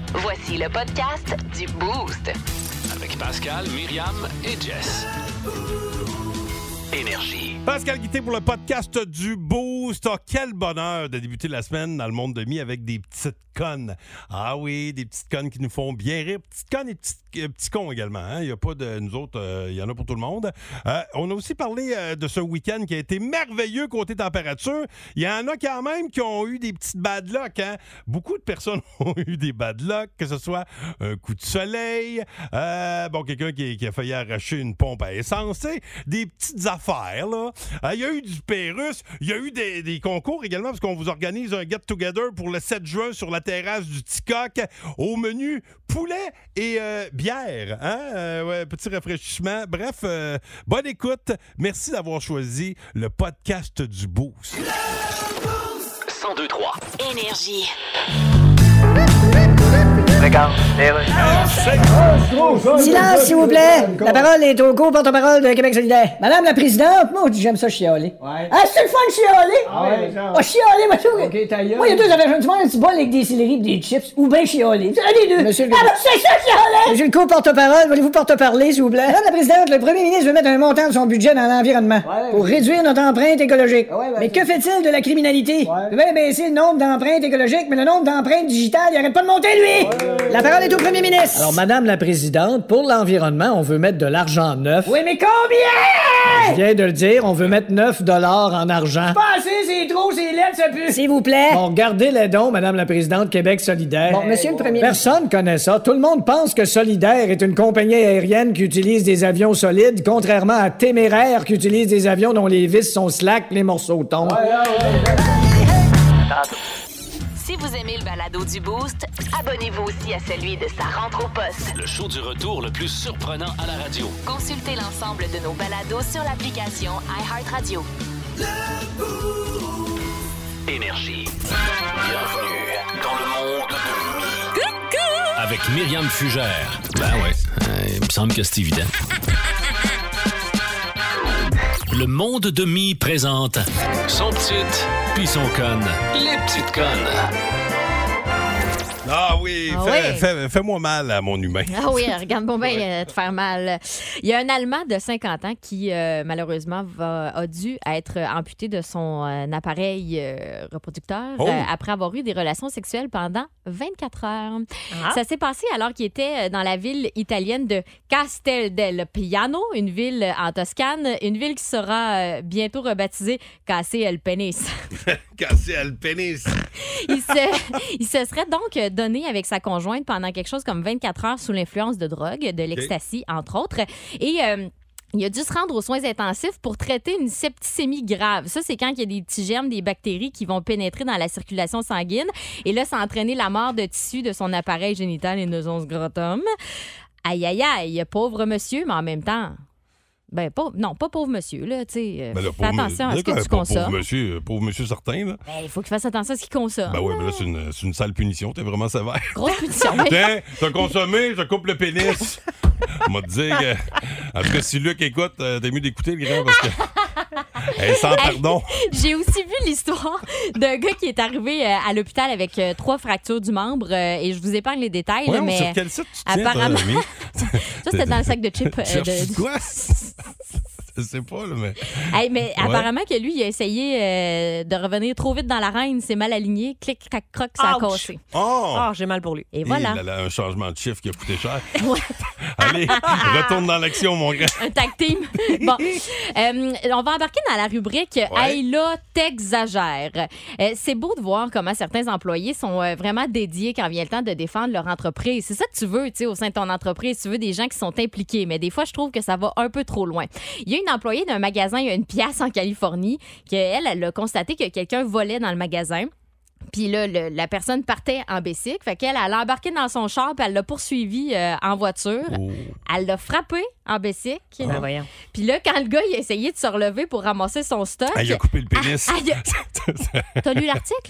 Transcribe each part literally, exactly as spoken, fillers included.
Voici le podcast du Boost. Avec Pascal, Myriam et Jess. Énergie. Pascal Guité pour le podcast du Boost. Oh, quel bonheur de débuter la semaine dans le monde de mi avec des petites connes. Ah oui, des petites connes qui nous font bien rire. Petites connes et petites, euh, petits cons également. Hein? Il n'y a pas de nous autres, euh, il y en a pour tout le monde. Euh, on a aussi parlé euh, de ce week-end qui a été merveilleux côté température. Il y en a quand même qui ont eu des petites bad luck. Hein? Beaucoup de personnes ont eu des bad luck, que ce soit un coup de soleil, euh, bon, quelqu'un qui, qui a failli arracher une pompe à essence, tu sais, des petites affaires, là. Euh, il y a eu du Pérus, il y a eu des, des concours également, parce qu'on vous organise un get-together pour le sept juin sur la terrasse du Ticoc. Au menu, poulet et euh, bière. Hein? Euh, ouais, petit rafraîchissement. Bref, euh, bonne écoute. Merci d'avoir choisi le podcast du Boost. cent deux trois. Énergie. Regarde, Silence, s'il vous plaît. La parole est au co-porte-parole de Québec solidaire. Madame la présidente, moi, j'aime ça chialer. Ouais. Ah, c'est le fun de chialer? Ah ouais, genre. Ah, chialer, moi, tout. Ok, ta gueule. Moi, il y a deux affaires. Je me demande un petit bol avec des céleris et des chips, ou bien chialer. C'est un des deux. Monsieur le- Ah, ben, c'est ça, chialer! Monsieur le co-porte-parole, voulez-vous porte-parler, s'il vous plaît? Madame la présidente, le premier ministre veut mettre un montant de son budget dans l'environnement Ouais. pour réduire notre empreinte écologique. Ah ouais, ben, mais c'est- que fait-il de la criminalité? Ouais. Il veut bien baisser le nombre d'empreintes écologiques, mais le nombre d'empreintes digitales, il arrête pas de monter, lui! La parole est au premier ministre. Alors, Madame la Présidente, pour l'environnement, on veut mettre de l'argent neuf. Oui, mais combien? Je viens de le dire, on veut mettre neuf dollars en argent. Pas assez, c'est trop, c'est laid, ça pue. S'il vous plaît. Bon, regardez les dons, Madame la Présidente, Québec solidaire. Bon, monsieur le premier... Personne connaît ça. Tout le monde pense que Solidaire est une compagnie aérienne qui utilise des avions solides, contrairement à Téméraire qui utilise des avions dont les vis sont slack, les morceaux tombent. Si vous aimez le balado du Boost, abonnez-vous aussi à celui de sa rentre au poste. Le show du retour le plus surprenant à la radio. Consultez l'ensemble de nos balados sur l'application iHeartRadio. Énergie. Bienvenue dans le monde de Mi. Avec Myriam Fugère. Ben ouais, euh, il me semble que c'est évident. Le monde de Mi présente son petite puis son conne. Les petites connes. Ah oui, Ah fais, oui. fais- fais-moi mal à mon humain. Ah oui, regarde-moi bien euh, te faire mal. Il y a un Allemand de cinquante ans qui, euh, malheureusement, va, a dû être amputé de son euh, appareil euh, reproducteur Oh. euh, après avoir eu des relations sexuelles pendant vingt-quatre heures. Ah. Ça s'est passé alors qu'il était dans la ville italienne de Castel del Piano, une ville en Toscane, une ville qui sera euh, bientôt rebaptisée Castel el Penis. Casser le pénis. Il se, il se serait donc donné avec sa conjointe pendant quelque chose comme vingt-quatre heures sous l'influence de drogue, de l'ecstasy, entre autres. Et... euh, il a dû se rendre aux soins intensifs pour traiter une septicémie grave. Ça, c'est quand il y a des petits germes, des bactéries qui vont pénétrer dans la circulation sanguine. Et là, ça a entraîné la mort de tissu de son appareil génital et de son scrotum. Aïe, aïe, aïe, pauvre monsieur, mais en même temps... Ben, pas, non, pas pauvre monsieur, là, tu sais. euh, Ben là, Fais pauvre- attention à ce que D'accord, tu pas consommes. Pauvre monsieur, pauvre monsieur certain, là. Ben, il faut qu'il fasse attention à ce qu'il consomme. Ben oui, mais là, c'est une, c'est une sale punition. T'es vraiment sévère. Grosse punition. Mais- Tiens, t'as consommé, je coupe le pénis. On m'a dit que... En tout cas, si Luc écoute, euh, t'es mieux d'écouter le grand parce que... Hey, sans pardon. J'ai aussi vu l'histoire d'un gars qui est arrivé euh, à l'hôpital avec euh, trois fractures du membre euh, et je vous épargne les détails, là, Ouais, mais sur quel site tu tiens, apparemment, toi, ami? ça c'était dans le sac de chips. euh, Cherches-tu de- quoi? Je sais pas, là, mais... Hey, mais Ouais. apparemment que lui, il a essayé euh, de revenir trop vite dans l'arène, c'est mal aligné, clic, clac, croc, ça a Ouch. cassé. Oh! Ah, j'ai mal pour lui. Et voilà. Il a un changement de chiffre qui a coûté cher. Ouais. Allez, retourne dans l'action, mon grand. Un tag team. Bon, Euh, on va embarquer dans la rubrique Hey là, t'exagères. Euh, c'est beau de voir comment certains employés sont euh, vraiment dédiés quand vient le temps de défendre leur entreprise. C'est ça que tu veux, tu sais, au sein de ton entreprise. Tu veux des gens qui sont impliqués. Mais des fois, je trouve que ça va un peu trop loin. Il y a une employée d'un magasin, il y a une pièce en Californie, qu'elle, elle a constaté que quelqu'un volait dans le magasin. Puis là, le- la personne partait en bicycle. Fait qu'elle, elle a embarqué dans son char, puis elle l'a poursuivi euh, en voiture. Oh. Elle l'a frappé en bicycle. Ben voyons. Puis là, quand le gars, il a essayé de se relever pour ramasser son stock... Ah, il a coupé le pénis. Ah, il a- T'as lu l'article?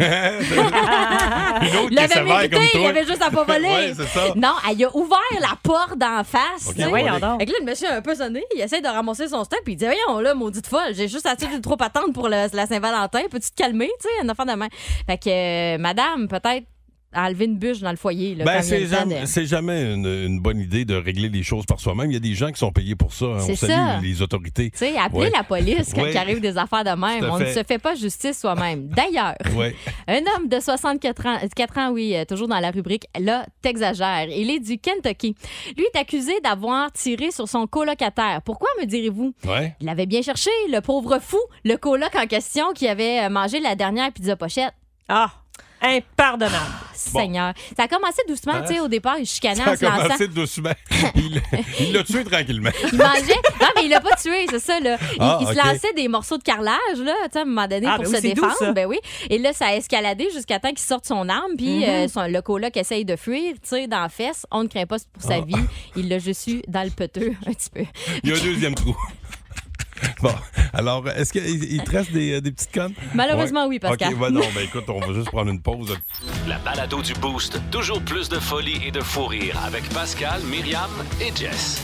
Une autre Il qui est l'avait sévère mérité, comme il toi. avait juste à pas voler. Ouais, c'est ça. Non, elle a ouvert la porte d'en face. Ok, tu sais. voyons Voyons donc. Fait que là, le monsieur a un peu sonné, il essaie de ramasser son stock, puis il dit voyons, là, maudite folle, j'ai juste assez de trop attendre pour le- la Saint-Valentin, peux-tu te calmer, tu sais, une affaire de main. Fait que, euh, madame, peut-être à enlever une bûche dans le foyer. Là, Ben, quand c'est il y a le temps jamais, de- c'est jamais une, une bonne idée de régler les choses par soi-même. Il y a des gens qui sont payés pour ça. hein. C'est On salue ça. les autorités. Tu sais, appeler Ouais. la police quand Ouais. il arrive des affaires de même. Tout à On ne fait. se fait pas justice soi-même. D'ailleurs, Ouais. un homme de soixante-quatre ans, quatre ans, oui, euh, toujours dans la rubrique, là, t'exagères. Il est du Kentucky. Lui est accusé d'avoir tiré sur son colocataire. Pourquoi, me direz-vous? Ouais. Il avait bien cherché, le pauvre fou, le coloc en question qui avait euh, mangé la dernière pizza pochette. Ah, impardonnable. Seigneur. Ça a commencé doucement, Hein? tu sais, au départ, il chicanait Ça en a se lançant. commencé doucement. Il il l'a tué tranquillement. Il mangeait. Non, mais il l'a pas tué, c'est ça, là. Il, Ah, il se ok. lançait des morceaux de carrelage, là, tu sais, à un moment donné, Ah, pour ben se oui, c'est doux, défendre. ça. Ben oui. Et là, ça a escaladé jusqu'à temps qu'il sorte son arme, puis Mm-hmm. euh, son- le coloc essaye de fuir, tire dans la fesse. On ne craint pas pour sa Ah. vie. Il l'a juste eu dans le peteux, un petit peu. Il y a un deuxième trou. Bon, alors, est-ce qu'il il te reste des, des petites connes? Malheureusement, Ouais. oui, Pascal. OK, ben non, ben écoute, on va juste prendre une pause. La balado du Boost. Toujours plus de folie et de fou rire avec Pascal, Myriam et Jess.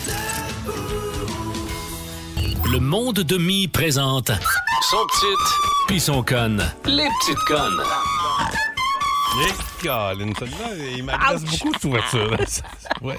Le monde de Mi présente son petite puis son conne. Les petites connes. Eh, Colin, celui-là, il m'agresse beaucoup, cette voiture. Ouais.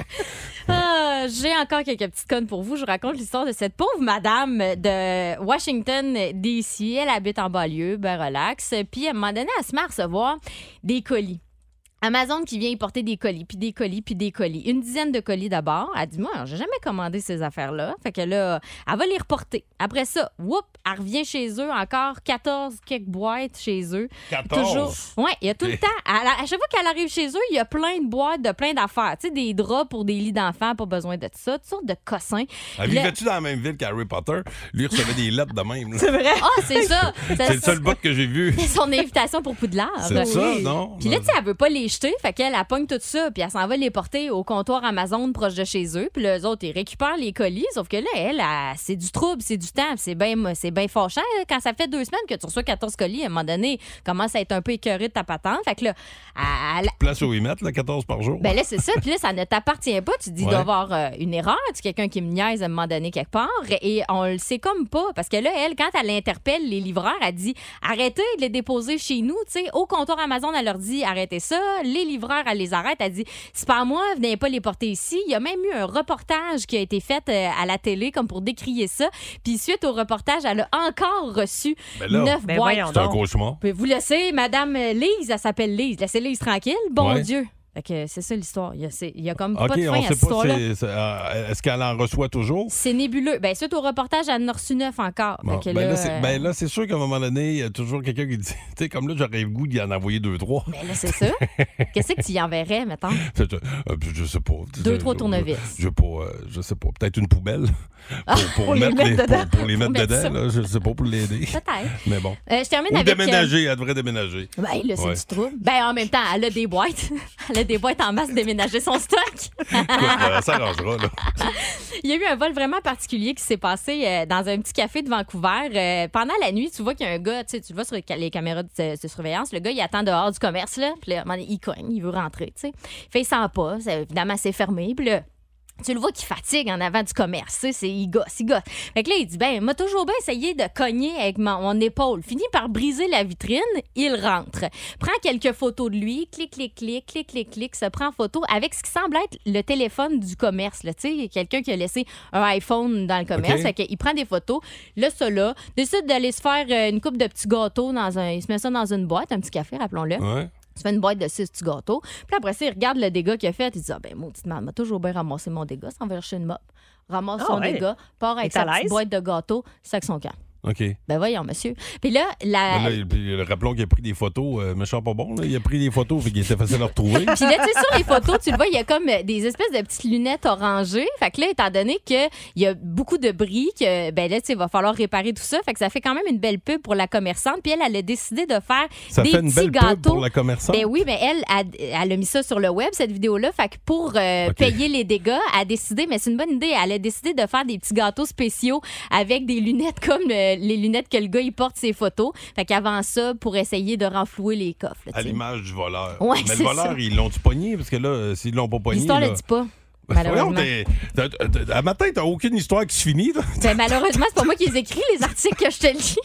Ah, j'ai encore quelques petites connes pour vous. Je vous raconte l'histoire de cette pauvre madame de Washington, D C. Elle habite en banlieue, ben relax. Puis à un moment donné, elle se met à recevoir des colis. Amazon qui vient y porter des colis, puis des colis, puis des colis. Une dizaine de colis d'abord. Elle dit, moi, j'ai jamais commandé ces affaires-là. Fait que là, elle va les reporter. Après ça, whoop, elle revient chez eux. Encore quatorze quelques boîtes chez eux. quatorze? Toujours. Ouais, il y a tout le Ok. temps. À, à chaque fois qu'elle arrive chez eux, il y a plein de boîtes de plein d'affaires. Tu sais, des draps pour des lits d'enfants, pas besoin de ça. Toutes sortes de cossins. Elle Là- vivait-tu dans la même ville qu'Harry Potter? Lui, il recevait des lettres de même. là. C'est vrai. Ah, c'est ça. C'est le seul bout que j'ai vu. C'est son invitation pour Poudlard. C'est ça, non? Puis là, tu sais, elle veut pas les jeter, fait qu'elle elle pogne tout ça, puis elle s'en va les porter au comptoir Amazon proche de chez eux. Puis les autres, ils récupèrent les colis, sauf que là, elle, elle, c'est du trouble, c'est du temps, puis c'est bien c'est bien fâchant. Quand ça fait deux semaines que tu reçois quatorze colis, à un moment donné, commence à être un peu écœuré de ta patente. Fait que là, elle, Place où ils mettent, là, quatorze par jour. ben là, c'est ça. Puis là, ça ne t'appartient pas. Tu te dis, il Ouais. doit y avoir euh, une erreur. Tu es quelqu'un qui me niaise à un moment donné quelque part. Et on le sait comme pas. Parce que là, elle, quand elle interpelle les livreurs, elle dit, arrêtez de les déposer chez nous. Tu sais, au comptoir Amazon, elle leur dit, arrêtez ça. Les livreurs, elle les arrête. Elle dit, c'est pas à moi, venez pas les porter ici. Il y a même eu un reportage qui a été fait euh, à la télé comme pour décrier ça. Puis suite au reportage, elle a encore reçu Ben là, neuf ben boîtes. voyons c'est un donc. cauchemar. Puis vous laissez, Madame Lise, elle s'appelle Lise. Laissez Lise tranquille. Bon Ouais. Dieu. Fait que c'est ça l'histoire. Il y a, c'est- il y a comme OK, pas de fin on à sait cette pas, histoire-là. c'est- c'est, euh, est-ce qu'elle en reçoit toujours? C'est nébuleux. Ben, suite au reportage, elle en a reçu neuf encore. Bon, Fait que ben, là, là, c'est, euh, ben là, c'est sûr qu'à un moment donné, il y a toujours quelqu'un qui dit, tu sais, comme là, j'aurais le goût d'y en envoyer deux, trois. ben là, c'est ça. Qu'est-ce que tu y enverrais, mettons? Fait, euh, je sais pas. Deux, Je- trois je- tournevis. Je, sais pas, euh, je sais pas. Peut-être une poubelle pour, pour pour les mettre, mettre les, dedans. pour, pour les mettre Pour mettre dedans. Là, je sais pas, pour l'aider. Peut-être. Mais bon. Euh, je termine Ou avec... euh, déménager, elle devrait déménager. Ben là, c'est Ouais. du trouble. Ben en même temps, elle a des boîtes. Elle a des boîtes en masse déménager son stock. Écoute, euh, ça arrangera, là. Il y a eu un vol vraiment particulier qui s'est passé euh, dans un petit café de Vancouver. Euh, pendant la nuit, tu vois qu'il y a un gars, tu sais, tu le vois sur les ca- les caméras de, de surveillance, le gars, il attend dehors du commerce, là. Puis là, à un moment donné, il cogne, il veut rentrer, tu sais. Il fait, il sent pas. C'est- évidemment, c'est fermé. Puis là, tu le vois qu'il fatigue en avant du commerce, tu sais, c'est il gosse, il gosse. Fait que là, il dit, ben, m'a toujours bien essayé de cogner avec mon, mon épaule. Finit par briser la vitrine, il rentre. Prend quelques photos de lui, clic, clic, clic, clic, clic, clic, se prend en photo avec ce qui semble être le téléphone du commerce, là, tu sais, quelqu'un qui a laissé un iPhone dans le commerce. OK. Fait qu'il prend des photos, là, ça là, décide d'aller se faire euh, une coupe de petits gâteaux dans un, il se met ça dans une boîte, un petit café, rappelons-le. Ouais. Tu fais une boîte de six petits gâteaux. Puis après ça, il regarde le dégât qu'il a fait. Il dit, ah ben, maudite merde, m'a toujours bien ramassé mon dégât. Ça en va chercher une mop. Ramasse Ah son ouais. dégât, part avec Il est à sa petite l'aise. boîte de gâteaux, sac son camp. OK. Ben voyons, monsieur. Puis là, la... Mais là, il- puis, rappelons qu'il a pris des photos, euh, méchant pas bon, là. Il a pris des photos, fait qu'il était facile à retrouver. Puis là, tu sais, sur les photos, tu le vois, il y a comme des espèces de petites lunettes orangées. Fait que là, étant donné qu'il y a beaucoup de bris, que, ben là, tu sais, il va falloir réparer tout ça. Fait que ça fait quand même une belle pub pour la commerçante. Puis elle, elle a décidé de faire Ça des fait une petits belle gâteaux. pub pour la commerçante. Ben oui, mais elle, elle, elle a mis ça sur le web, cette vidéo-là. Fait que pour euh, OK. payer les dégâts, elle a décidé, mais c'est une bonne idée, elle a décidé de faire des petits gâteaux spéciaux avec des lunettes comme euh, les lunettes que le gars, il porte ses photos. Fait qu'avant ça, pour essayer de renflouer les coffres. là, À tu sais. l'image du voleur. Ouais, Mais c'est le voleur, ça. ils l'ont-tu pogné? Parce que là, euh, s'ils l'ont pas pogné. L'histoire là... le dit pas. Ben, voyons, Malheureusement. t'es- t'as- t'as- à matin, t'as aucune histoire qui se finit, là. Ben, malheureusement, c'est pas moi qui les écris, les articles que je te lis.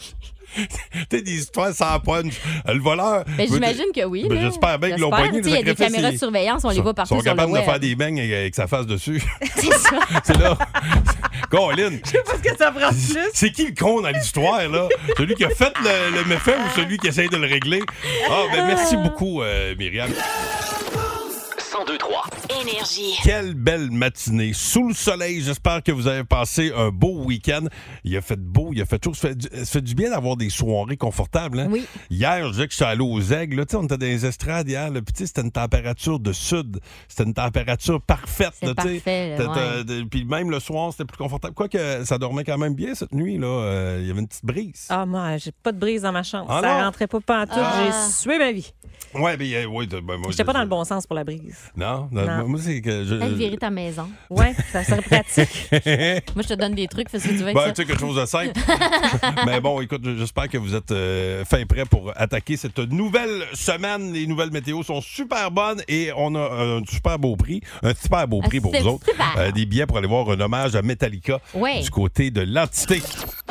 T'as des histoires sans punch. Le voleur. Mais j'imagine que oui. Ben, là. j'espère bien qu'ils l'ont pogné. Il y a des caméras de surveillance, on les voit partout sur le web. Ils sont capables le de web. faire des beignes avec sa face dessus. C'est ça. C'est là. Colin. Je sais pas ce que ça prend plus. C'est qui le con dans l'histoire, là? Celui qui a fait le, le méfait ou celui qui essaye de le régler? Ah, ben merci beaucoup, euh, Myriam. cent deux trois Énergie. Quelle belle matinée. Sous le soleil, j'espère que vous avez passé un beau week-end. Il a fait beau, il a fait chaud. Ça fait du, ça fait du bien d'avoir des soirées confortables. Hein? Oui. Hier, je disais que j'étais allé aux Aigles. Là, on était dans les estrades hier. Là, puis, tu sais, c'était une température de sud. C'était une température parfaite. C'est là, parfait. Là, ouais. de, puis même le soir, c'était plus confortable. Quoique ça dormait quand même bien cette nuit. Là. Euh, il y avait une petite brise. Ah, moi, j'ai pas de brise dans ma chambre. Ah, ça non? rentrait pas pantoute. Ah. J'ai sué ma vie. Ouais, mais euh, ouais, ben, moi, J'étais pas je- dans le bon sens pour la brise. Non, Non. moi, c'est que je. Elle virer ta maison. Ouais, ça serait pratique. Moi, je te donne des trucs, fais ce que tu veux avec Ben, ça. tu sais, quelque chose de simple. Mais bon, écoute, j'espère que vous êtes euh, fin prêts pour attaquer cette nouvelle semaine. Les nouvelles météos sont super bonnes et on a un super beau prix. Un super beau prix pour C'est vous autres. super. Euh, des billets pour aller voir un hommage à Metallica Ouais. du côté de l'entité.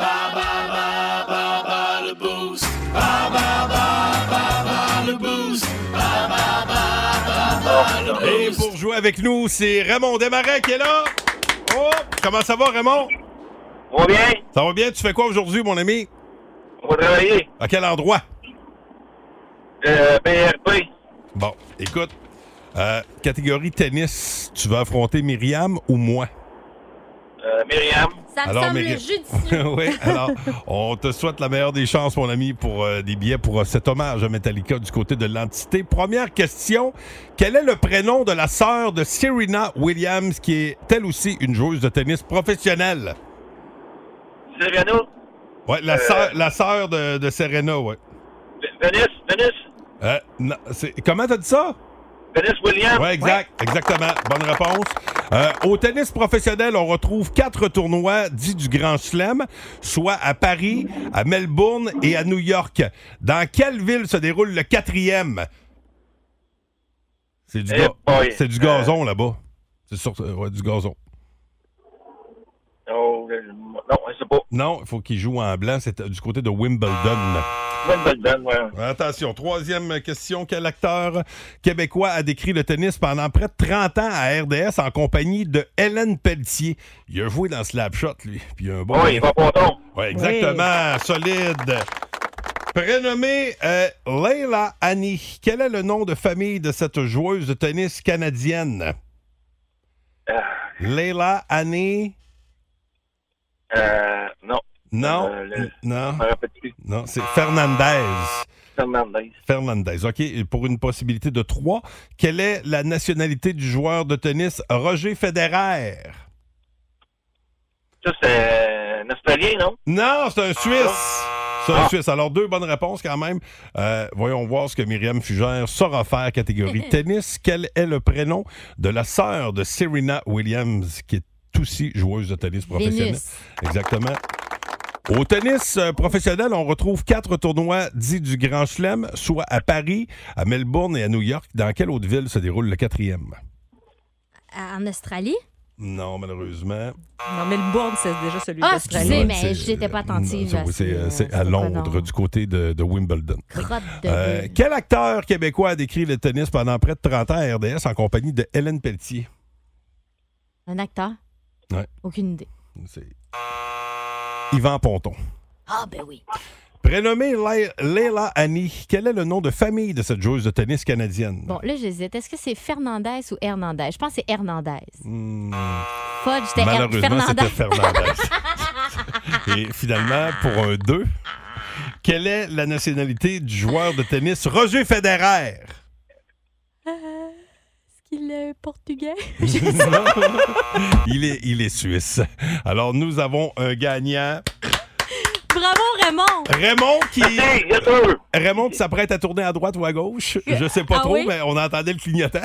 Et pour jouer avec nous, c'est Raymond Desmarais qui est là. Oh, comment ça va, Raymond? Ça va bien? Ça va bien? Tu fais quoi aujourd'hui, mon ami? On va travailler. À quel endroit? Euh, B R P. Bon, écoute, euh, catégorie tennis, tu vas affronter Myriam ou moi? Euh, Myriam. Ça me Alors, semble Myriam- judicieux. Oui, alors, on te souhaite la meilleure des chances, mon ami, pour euh, des billets pour euh, cet hommage à Metallica du côté de l'entité. Première question, quel est le prénom de la sœur de Serena Williams, qui est elle aussi une joueuse de tennis professionnelle? Serena. Ouais, la Euh. sœur, la sœur de, de Serena, ouais. Venus. Venus. Euh, non, c'est, comment t'as dit ça? Venus Williams. Oui, exact, exactement. Bonne réponse. Euh, au tennis professionnel, on retrouve quatre tournois dits du Grand Chelem, soit à Paris, à Melbourne et à New York. Dans quelle ville se déroule le quatrième? C'est du, Eh ga- boy. c'est du gazon là-bas. C'est sûr, euh, ouais, du gazon. Oh, euh, non, je sais pas. Non, il faut qu'il joue en blanc. C'est euh, du côté de Wimbledon. Wimbledon, ouais. Attention, troisième question. Quel acteur québécois a décrit le tennis pendant près de trente ans à R D S en compagnie de Hélène Pelletier? Il a joué dans Slapshot, lui. Puis il a un bon... Oui, il va pas tomber. Oui, exactement. Solide. Prénommée euh, Leila Annie. Quel est le nom de famille de cette joueuse de tennis canadienne? Euh, Leila Annie... euh, non. Non, Euh, le- n- non, Je me rappelle plus. non, c'est Fernandez. Fernandez. Fernandez. OK, et pour une possibilité de trois, quelle est la nationalité du joueur de tennis Roger Federer? Ça, c'est un Australien, non? Non, c'est un Suisse. C'est un Ah. Suisse. Alors, deux bonnes réponses quand même. Euh, voyons voir ce que Myriam Fugère saura faire catégorie tennis. Quel est le prénom de la sœur de Serena Williams, qui est aussi joueuse de tennis professionnelle? Vénus. Exactement. Au tennis euh, professionnel, on retrouve quatre tournois dits du Grand Chelem, soit à Paris, à Melbourne et à New York. Dans quelle autre ville se déroule le quatrième? En Australie? Non, malheureusement. Non, Melbourne, c'est déjà celui Ah, d'Australie. excusez, Ouais, mais c'est- j'étais pas attentive. non, à c'est, ces, euh, euh, c'est à ces Londres, prénoms. du côté de, de Wimbledon. Crotte de Euh, ville. quel acteur québécois a décrit le tennis pendant près de trente ans à R D S en compagnie de Hélène Pelletier? Un acteur? Ouais. Aucune idée. C'est Yvan Ponton. Ah, ben oui. Prénommée Le- Leila Annie, quel est le nom de famille de cette joueuse de tennis canadienne? Bon, là, j'hésite. Est-ce que c'est Fernandez ou Hernandez? Je pense que c'est Hernandez. Hmm, Fudge, c'était Her- malheureusement, Fernandez. c'était Fernandez. Et finalement, pour un deux, quelle est la nationalité du joueur de tennis Roger Federer? Est-ce qu'il est portugais? il, est, il est suisse. Alors, nous avons un gagnant. Bravo, Raymond! Raymond qui, Hey, yes, sir. Raymond qui s'apprête à tourner à droite ou à gauche. Je sais pas Ah trop, oui? mais on entendait le clignotant.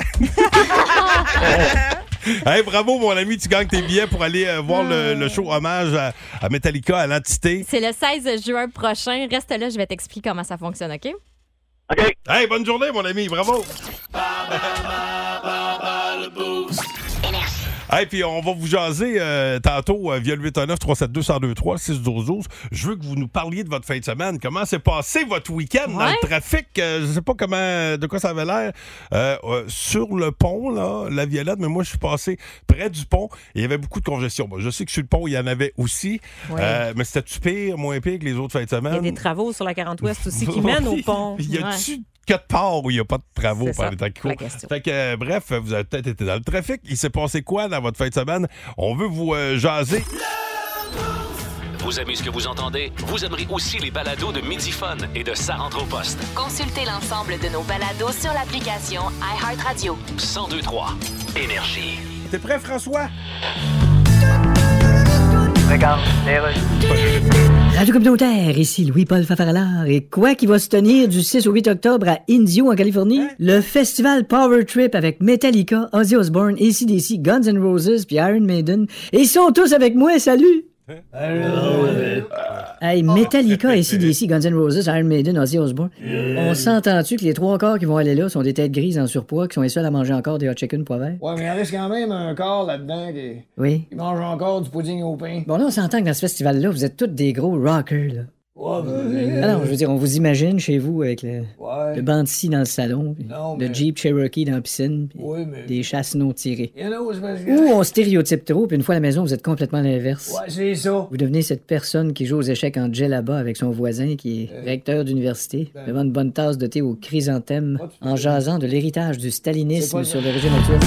Hey, bravo, mon ami, tu gagnes tes billets pour aller euh, voir le, le show hommage à, à Metallica, à l'entité. C'est le seize juin prochain. Reste là, je vais t'expliquer comment ça fonctionne, OK? OK. Hey, bonne journée, mon ami, bravo! Hey, puis on va vous jaser euh, tantôt euh, via le huit un neuf, trois sept deux, un zéro deux trois, six un deux. Je veux que vous nous parliez de votre fin de semaine. Comment s'est passé votre week-end Ouais. dans le trafic? Euh, je sais pas comment, de quoi ça avait l'air. Euh, euh, sur le pont, là, la Violette, mais moi, je suis passé près du pont. Il y avait beaucoup de congestion. Bon, je sais que sur le pont, il y en avait aussi. Ouais. Euh, mais c'était-tu pire, moins pire que les autres fins de semaine? Il y a des travaux sur la quarante ouest aussi qui mènent au pont. Il y Ouais. a-tu quelque part où il n'y a pas de travaux C'est par ça, les temps qui courent? la question. Fait que, euh, bref, vous avez peut-être été dans le trafic. Il s'est passé quoi dans votre fin de semaine? On veut vous euh, jaser. Vous aimez ce que vous entendez? Vous aimerez aussi les balados de Midi Fun et de Ça rentre au poste. Consultez l'ensemble de nos balados sur l'application iHeartRadio. cent deux trois Énergie. T'es prêt, François? Radio communautaire, ici Louis-Paul Fafaralard. Et quoi qui va se tenir du six au huit octobre à Indio, en Californie? Le festival Power Trip avec Metallica, Ozzy Osbourne, A C D C, Guns N' Roses puis Iron Maiden. Et ils sont tous avec moi, salut! Hey, Metallica, A C D C, Guns N' Roses, Iron Maiden, Ozzy Osbourne. On s'entend-tu que les trois corps qui vont aller là sont des têtes grises en surpoids qui sont les seuls à manger encore des hot chicken pois verts? Ouais, mais il reste quand même un corps là-dedans qui, Oui. qui mange encore du pudding au pain. Bon, là, on s'entend que dans ce festival-là, vous êtes tous des gros rockers, là. Ouais, mais... Ah non, je veux dire, on vous imagine chez vous avec le, Ouais. le banc-ci dans le salon, puis Non, le mais- Jeep Cherokee dans la piscine, puis Oui, mais... des chasses non tirées. You know, c'est parce que... Ou on stéréotype trop, puis une fois à la maison, vous êtes complètement l'inverse. Ouais, c'est ça. Vous devenez cette personne qui joue aux échecs en djellaba avec son voisin qui est recteur d'université, ben- devant une bonne tasse de thé au chrysanthème, Ouais, tu- en jasant de l'héritage du C'est stalinisme pas sur ça. l'origine actuelle.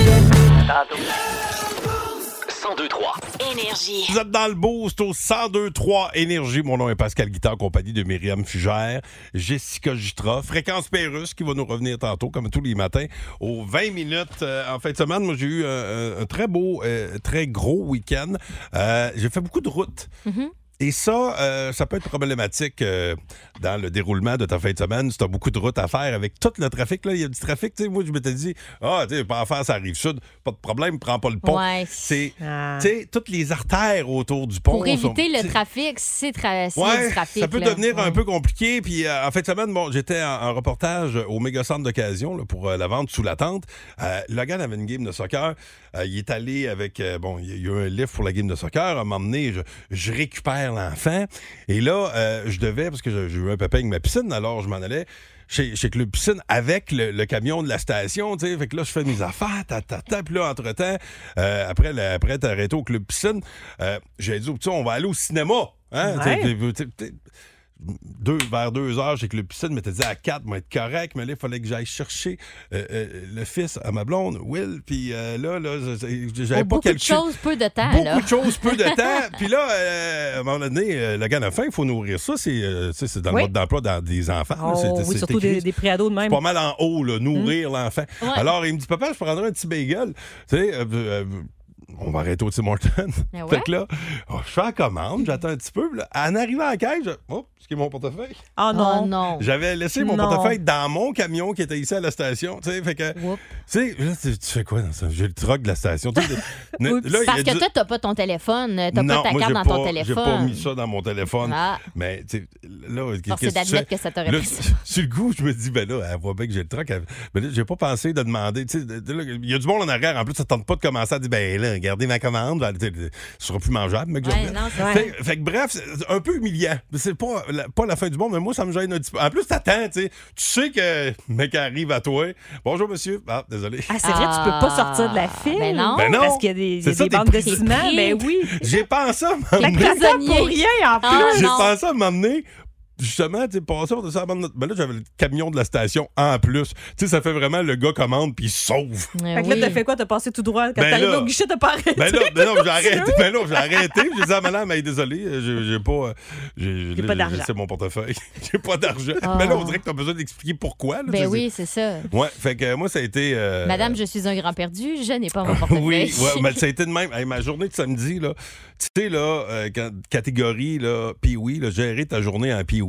cent deux trois Énergie. Vous êtes dans le boost au cent deux trois Énergie. Mon nom est Pascal Guitard, en compagnie de Myriam Fugère, Jessica Jutra, Fréquence Pérusse qui va nous revenir tantôt, comme tous les matins, aux vingt minutes. Euh, en fin de semaine, moi, j'ai eu un, un très beau, euh, très gros week-end. Euh, j'ai fait beaucoup de routes. Et ça, euh, ça peut être problématique euh, dans le déroulement de ta fin de semaine si tu as beaucoup de routes à faire avec tout le trafic. Là, il y a du trafic. Tu sais, moi, je m'étais dit, ah, tu sais, pas à faire, ça arrive sud, pas de problème, prends pas le pont. Ouais. C'est, Ah. tu sais, toutes les artères autour du pont. Pour éviter sont- le t'sais, trafic, c'est tra- c'est Ouais, du trafic. ça peut là. devenir un Ouais. peu compliqué. Puis euh, en fin de semaine, bon, j'étais en, en reportage au méga centre d'occasion là, pour euh, la vente sous la tente. Euh, Logan avait une game de soccer. Euh, il est allé avec, euh, bon, il y a eu un lift pour la game de soccer. À un moment donné, je, je récupère l'enfant. Et là, euh, je devais, parce que j'ai eu un pépin avec ma piscine, alors je m'en allais chez, chez Club Piscine avec le, le camion de la station, tu sais. Fait que là, je fais mes affaires, ta, ta, ta. Puis là, entre-temps, euh, après, le- après être arrêté au Club Piscine, euh, j'ai dit, tu sais, on va aller au cinéma. Hein? Ouais. Tu sais, tu sais, Deux, vers deux heures, j'ai que le piscine m'était dit à quatre, moi être correct, mais là, il fallait que j'aille chercher euh, euh, le fils à ma blonde, Will, puis euh, là, là, j'avais pas Beaucoup de calculé. choses, peu de temps. Beaucoup là. de choses, peu de temps. Puis là, euh, à un moment donné, euh, le gars a faim, il faut nourrir ça. C'est, euh, tu sais, c'est dans Oui. le mode d'emploi dans des enfants. là. Oh, C'est- oui, c'est surtout écrit. des, des préados de même. C'est pas mal en haut, là, nourrir l'enfant. Ouais. Alors, il me dit, papa, je prendrai un petit bagel. Tu sais, euh, euh, on va arrêter au Tim Hortons. Ah ouais? Fait que là, oh, je fais la commande, j'attends un petit peu. puis là, en arrivant à la caisse, je... oh, ce qui est mon portefeuille. Oh non. Oh non. J'avais laissé mon Non. portefeuille dans mon camion qui était ici à la station. Tu sais, fait que, tu Oups. sais, là, tu tu fais quoi dans ça? J'ai le truck de la station. Tu sais, ne- Oups. là, il y a Parce que du- toi, t'as pas ton téléphone, t'as non, pas ta moi, carte j'ai dans pas, ton téléphone. J'ai pas mis ça dans mon téléphone. Ah. Mais, tu sais, là, qu'est-ce Force que est tu d'admettre fais? que ça t'aurait Là, pris. sur le coup, je me dis, ben là, elle voit bien que j'ai le truck. Elle- Mais là, j'ai pas pensé de demander. Tu sais, de- de- là, il y a du monde en arrière. En plus, ça tente pas de commencer à dire, ben là, regardez ma commande. Tu sais, Ce sera plus mangeable, mec. Ouais, non, c'est fait, fait que bref, c'est un peu humiliant. C'est pas la, pas la fin du monde, mais moi, ça me gêne un petit peu. En plus, t'attends, tu sais. Tu sais que le mec arrive à toi. Bonjour, monsieur. Ah, désolé. Ah, c'est vrai, tu peux pas sortir de la file. Ben non. Ben non. Parce qu'il y a des, il y C'est a ça, des t'es bandes de pris. ciment. T'es Ben pris. oui. J'ai pensé à T'es m'emmener. prisonnier. Pour rien, en plus. Ah, J'ai non. pensé à m'emmener. Justement, tu sais, passer on ça ben là, j'avais le camion de la station en plus. Tu sais, ça fait vraiment le gars commande puis il se sauve. Eh Fait que oui. là, t'as fait quoi? T'as passé tout droit. Quand Ben t'es arrivé là. au guichet, t'as pas arrêté. Ben non, ben non, j'ai arrêté. Ben non, j'ai arrêté. J'ai dit à madame, hey, désolé, j'ai, j'ai pas. euh, J'ai, J'ai là, pas d'argent. C'est mon portefeuille. j'ai pas d'argent. Ah. Mais là, on dirait que t'as besoin d'expliquer pourquoi. Là, Ben tu oui, sais. c'est ça. Ouais, fait que moi, ça a été. euh, Madame, je suis un grand perdu, je n'ai pas mon portefeuille. Oui, ouais, mais ça a été de même. Hey, ma journée de samedi, là, tu sais, là, euh, quand- catégorie, là, Pee-Wee, là, gérer ta journée en Pee-Wee.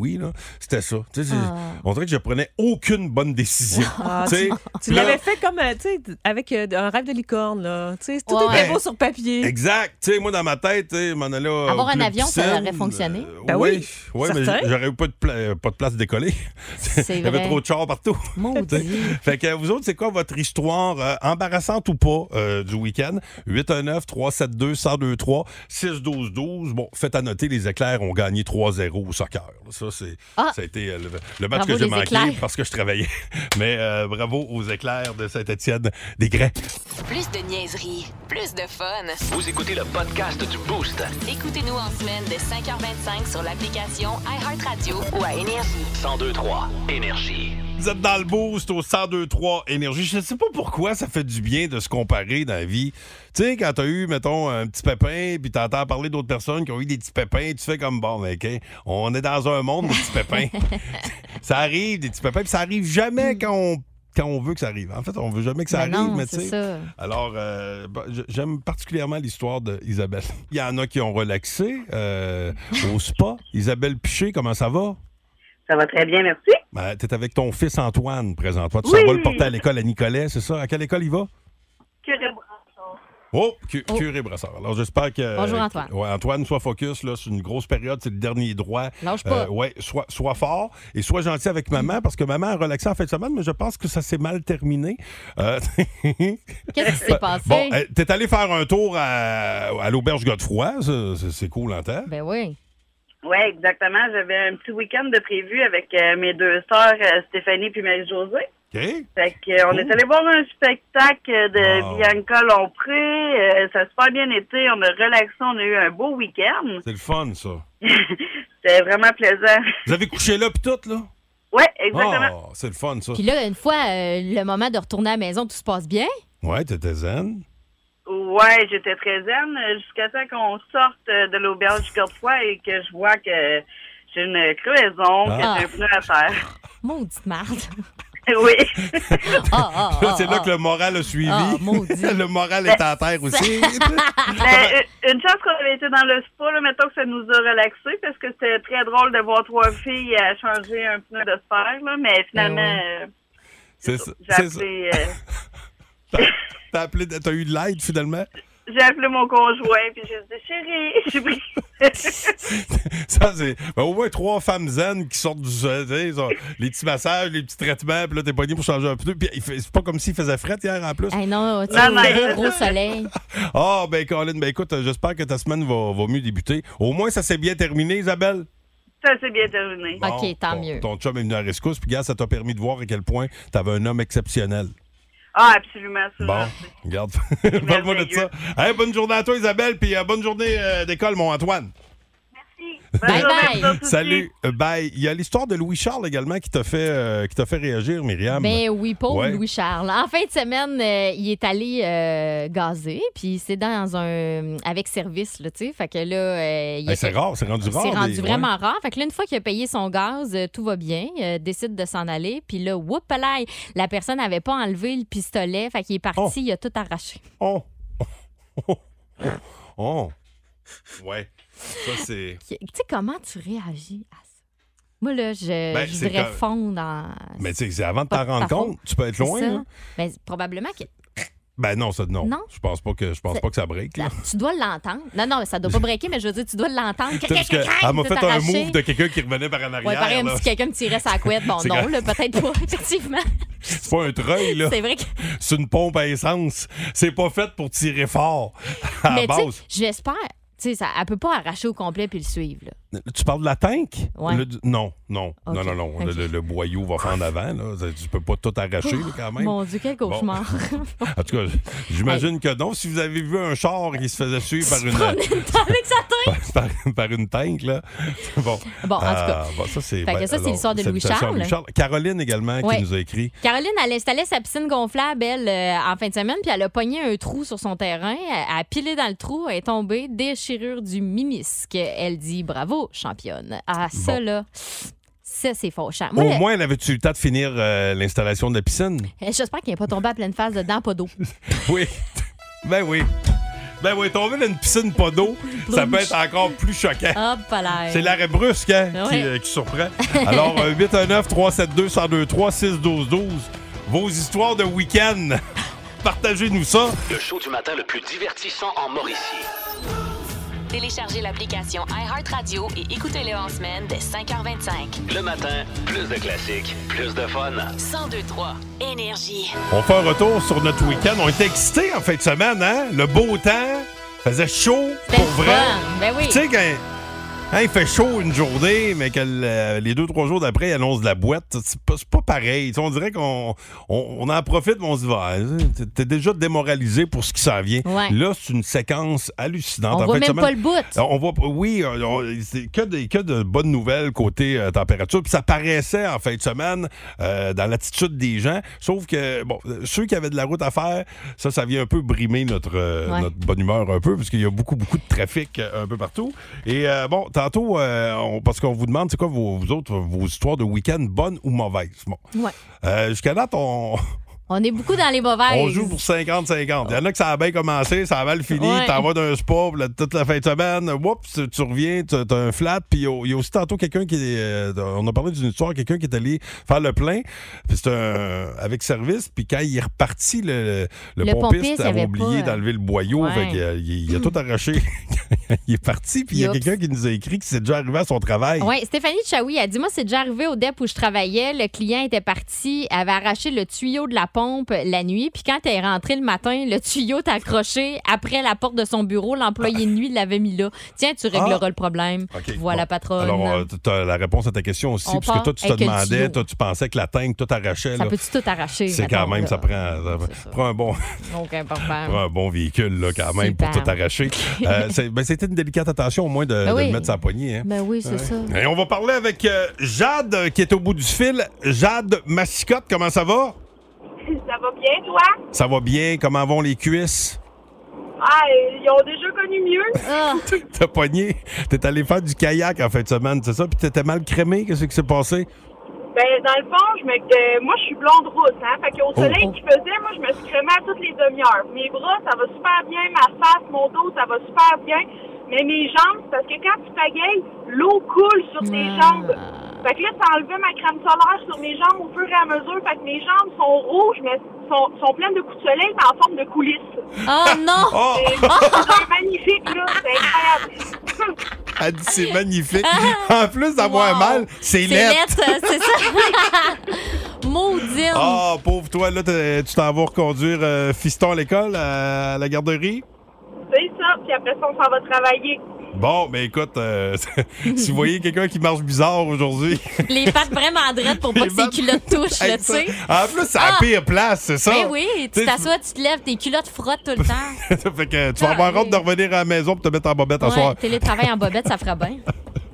Louis, là, c'était ça. Tu sais, Ah. On dirait que je prenais aucune bonne décision. Ah, Tu sais, Tu là- l'avais fait comme, euh, tu sais, avec euh, un rêve de licorne, là. Tu sais, tout Ouais. était Ben, beau sur papier. Exact. Tu sais, moi, dans ma tête, tu sais, m'en allais au Avoir un club avion, ça piscine, aurait fonctionné. euh, Ben oui, oui, oui, mais certain. j'aurais eu pas de, pla- pas de place de décoller. C'est Il y avait vrai. trop de chars partout. Maudit. Fait que vous autres, c'est quoi votre histoire euh, embarrassante ou pas euh, du week-end? huit un neuf, trois sept deux, un zéro deux trois, six un deux un deux. Bon, faites à noter, les Éclairs ont gagné trois zéro au soccer. Ça, c'est, Ah. ça a été euh, le, le match Bravo, que j'ai les manqué Éclairs. parce que je travaillais. Mais euh, bravo aux Éclairs de Saint-Étienne des Grès. Plus de niaiserie, plus de fun. Vous écoutez le podcast du Boost. Écoutez-nous en semaine de cinq heures vingt-cinq sur l'application iHeartRadio ou à Énergie. cent deux trois Énergie. Vous êtes dans le boost au cent deux trois Énergie. Je ne sais pas pourquoi ça fait du bien de se comparer dans la vie. Tu sais, quand t'as eu, mettons, un petit pépin, puis t'entends parler d'autres personnes qui ont eu des petits pépins, tu fais comme, bon, mais OK, on est dans un monde de petits pépins. Ça arrive, des petits pépins, puis ça arrive jamais quand on, quand on veut que ça arrive. En fait, on veut jamais que ça Ben arrive, non, mais tu c'est sais. ça. Alors, euh, bah, j- j'aime particulièrement l'histoire d'Isabelle. Il y en a qui ont relaxé euh, au spa. Isabelle Piché, comment ça va? Ça va très bien, merci. Ben, t'es avec ton fils Antoine, présentement. Tu Oui. s'en vas le porter à l'école à Nicolet, c'est ça? À quelle école il va? Curé Brassard. Oh, cu- Oh. curé Brassard. Alors, j'espère que... Bonjour, Antoine. Ouais, Antoine, sois focus, là. C'est une grosse période, c'est le dernier droit. Lâche pas. ouais, sois, sois fort et sois gentil avec maman, parce que maman a relaxé en fin de semaine, mais je pense que ça s'est mal terminé. Euh, Qu'est-ce qui s'est passé? Bon, euh, t'es allé faire un tour à, à l'auberge Godefroy, ça, c'est, c'est cool, en temps. Ben oui. Oui, exactement. J'avais un petit week-end de prévu avec euh, mes deux sœurs, euh, Stéphanie puis Marie-Josée. OK? Fait que, euh, on Cool. est allé voir un spectacle de Wow. Bianca Lompré. Euh, ça a super bien été. On a relaxé. On a eu un beau week-end. C'est le fun, ça. C'était vraiment plaisant. Vous avez couché là, puis tout, là? Oui, exactement. Oh, c'est le fun, ça. Puis là, une fois, euh, le moment de retourner à la maison, tout se passe bien. Ouais, t'étais zen. Ouais, j'étais très zen euh, jusqu'à temps qu'on sorte euh, de l'auberge Godefroy et que je vois que j'ai une crevaison, Ah. que j'ai un pneu à terre. Maudite marde. Oui. Ah, ah, Là, ah, c'est là ah. que le moral a suivi. Ah, maudit. Le moral est à terre aussi. Ben, une chance qu'on avait été dans le spa, là, mettons que ça nous a relaxés parce que c'était très drôle de voir trois filles à changer un pneu de sphère, là, mais finalement, Ben euh, C'est ça. j'ai c'est ça. appelé, euh, T'as, t'as appelé, t'as eu de l'aide, finalement? j'ai appelé mon conjoint puis j'ai dit chérie, j'ai pris. Ça, c'est. Ben, au moins trois femmes zen qui sortent du. Tu sais, ils ont les petits massages, les petits traitements, puis là, t'es pogné pour changer un pneu. Puis il fait- c'est pas comme s'il faisait fret hier en plus. Hey, non, tu Non, non, sais, non. gros soleil. Ah, ben, Colin, ben, écoute, j'espère que ta semaine va, va mieux débuter. Au moins, ça s'est bien terminé, Isabelle. Ça s'est bien terminé. Bon, OK, tant ton, mieux. Ton chum est venu à la rescousse, puis, gars, ça t'a permis de voir à quel point t'avais un homme exceptionnel. Ah, absolument, ça. Bon, regarde. Parle-moi de ça. Hey, bonne journée à toi, Isabelle, puis euh, bonne journée euh, d'école, mon Antoine. Bonne Bye journée bye. à vous autres aussi. Salut. Euh, bye. Il y a l'histoire de Louis-Charles également qui t'a fait, euh, qui t'a fait réagir, Myriam. Ben oui, pauvre Ouais. Louis-Charles. En fin de semaine, euh, il est allé euh, gazer, puis c'est dans un... avec service, là, tu sais. Fait que là... euh, il Hey, a c'est fait- rare, c'est rendu rare. C'est rendu des- vraiment rare. Fait que là, une fois qu'il a payé son gaz, euh, tout va bien. Euh, décide de s'en aller. Puis là, whoop la personne n'avait pas enlevé le pistolet. Fait qu'il est parti, Oh. il a tout arraché. Oh. Oh. Oh. Ouais. Ça, c'est. Tu sais, comment tu réagis à ça? Moi, là, je, Ben, je c'est voudrais comme- fondre dans... Mais tu sais, c'est avant de Pas t'en de rendre ta compte. faute. Tu peux être C'est loin, ça. là. Ben, probablement que... Ben non, ça, non. Non? Je pense pas que je pense Ça- pas que ça break, là. Tu dois l'entendre. Non, non, ça doit pas breaker, mais je veux dire, tu dois l'entendre. Tu sais, parce qu'elle m'a fait un move de quelqu'un qui revenait par en arrière. Ouais, pareil, un là. petit quelqu'un me tirait sa couette. Bon, C'est non, grave. là, peut-être pas, effectivement. C'est pas un treuil, là. C'est vrai que... C'est une pompe à essence. C'est pas fait pour tirer fort. À la Mais tu sais, base. j'espère... Tu sais, ça, elle peut pas arracher au complet puis le suivre, là. Tu parles de la tank? Ouais. Le- non, non, Ok, non, non, non. ok. Le, le- le boyau va faire en avant, là. Ça, Tu peux pas tout arracher, là, quand même. Mon Dieu, quel cauchemar. En tout cas, j'imagine que non. Si vous avez vu un char qui se faisait suivre par une, Avec sa tête. par, par une tank, là. Bon, Bon, en tout cas. Euh, bon, ça, c'est, Fait que ça, c'est l'histoire de salutations à Louis-Charles. Caroline également Ouais. qui nous a écrit. Caroline, elle installait sa piscine gonflable, elle, euh, en fin de semaine, puis elle a pogné un trou sur son terrain. Elle a pilé dans le trou, elle est tombée, déchirure du ménisque. Elle dit bravo, championne. Ah, ça, Bon. là, ça, c'est fauchant. Moi, Au le- moins, elle avait-tu eu le temps de finir euh, l'installation de la piscine? J'espère qu'il n'est pas tombé à pleine face dedans, pas d'eau. Oui. Ben oui. Ben oui, tomber dans une piscine pas d'eau, ça peut être encore plus choquant. Hop là. C'est l'arrêt brusque hein, Ouais. qui, euh, qui surprend. Alors, euh, huit un neuf, trois sept deux, un zéro deux trois, six un deux un deux. Vos histoires de week-end. Partagez-nous ça. Le show du matin le plus divertissant en Mauricie. Téléchargez l'application iHeartRadio et écoutez-le en semaine dès cinq heures vingt-cinq. Le matin, plus de classiques, plus de fun. cent deux trois Énergie. On fait un retour sur notre week-end. On était excités en fin de semaine, hein? Le beau temps, faisait chaud, pour C'était vrai. fun. Ben oui. Tu sais, quand hein, il fait chaud une journée, mais que le- les deux, trois jours d'après, il annonce de la boîte, c'est pas, c'est pas pareil. Tu sais, on dirait qu'on on, on en profite, mais on se dit, ah, t'es- t'es déjà démoralisé pour ce qui s'en vient. Ouais. Là, c'est une séquence hallucinante. On En voit fin de même semaine, pas le bout. on voit, oui, on- on- c'est que, des, que de bonnes nouvelles côté euh, température. Puis ça paraissait en fin de semaine euh, dans l'attitude des gens. Sauf que, bon, euh, ceux qui avaient de la route à faire, ça, ça vient un peu brimer notre, euh, Ouais. notre bonne humeur un peu, parce qu'il y a beaucoup, beaucoup de trafic euh, un peu partout. Et euh, bon, tantôt, euh, on- parce qu'on vous demande, c'est quoi vos, vous autres, vos histoires de week-end, bonnes ou mauvaises? Bon. Ouais. Euh, jusqu'à date, on... On est beaucoup dans les mauvaises. On joue pour cinquante cinquante. Il y en a que ça a bien commencé, ça a mal fini, Ouais. t'en vas d'un spa puis là, toute la fin de semaine, oups, tu, tu reviens, tu as un flat, puis il y a- il y a aussi tantôt quelqu'un qui est... euh, on a parlé d'une histoire, quelqu'un qui est allé faire le plein, puis c'est un... avec service, puis quand il est reparti, le, le, Le pompiste pompiste, il avait avait oublié pas- d'enlever le boyau, Ouais. fait qu'il a, il, il a tout arraché. Il est parti, puis il y a Youps. quelqu'un qui nous a écrit que c'est déjà arrivé à son travail. Oui, Stéphanie Chaoui a dit, moi, c'est déjà arrivé au D E P où je travaillais. Le client était parti, avait arraché le tuyau de la pompe la nuit. Puis quand elle est rentrée le matin, le tuyau est accroché après la porte de son bureau. L'employé de nuit l'avait mis là. Tiens, tu régleras Ah. le problème. OK, Voilà, bon. patronne. Alors, euh, tu as la réponse à ta question aussi, On parce que part toi, tu te avec le demandais, tuyau. toi, tu pensais que la tank tout arrachait. ça là. peut-tu tout arracher? C'est mettons, quand même, là? ça prend, ça C'est ça. prend un bon, Donc, important. prend un bon véhicule là, quand même Super. pour tout arracher. Euh, c'est- ben, c'était une délicate attention au moins de, Ben de oui. le mettre sur la poignée. Hein. Ben oui, c'est ça. Et on va parler avec euh, Jade euh, qui est au bout du fil. Jade Massicotte, comment ça va? Ça va bien, toi? Ça va bien? Comment vont les cuisses? Ah, ils ont déjà connu mieux. Ah, T'as pogné? T'es allé faire du kayak en fin de semaine, c'est ça? Puis t'étais mal crémé? Qu'est-ce qui s'est passé? Ben, dans le fond, je me, euh, moi, je suis blonde rousse, hein. Fait qu'au soleil oh. qui faisait, moi, je me suis crémée à toutes les demi-heures. Mes bras, ça va super bien. Ma face, mon dos, ça va super bien. Mais mes jambes, parce que quand tu pagayes, l'eau coule sur tes Ah. jambes. Fait que là, ça enlevait ma crème solaire sur mes jambes au fur et à mesure. Fait que mes jambes sont rouges, mais sont, sont pleines de coups de soleil, mais en forme de coulisses. oh non! Oh! Et c'est magnifique, là. C'est incroyable. Elle dit c'est magnifique. En plus d'avoir Wow. mal, c'est C'est laid. lettre, c'est ça? Maudine! Ah, pauvre toi, là, t'es- tu t'en vas reconduire euh, fiston à l'école, à la garderie? C'est ça. Puis après ça, on s'en va travailler. Bon, ben écoute, euh, si vous voyez quelqu'un qui marche bizarre aujourd'hui. Les pattes vraiment drettes pour pas Les que ses pattes- culottes touchent, là, Hey, tu ça- sais. En plus, c'est la Ah! pire place, c'est ça? Ben oui, tu T'sais, t'assois, tu te lèves, tes culottes frottent tout le temps. fait que tu vas avoir Ah, hâte oui. de revenir à la maison pour te mettre en bobette à Ouais, soir. télétravail en bobette, ça ferait bien.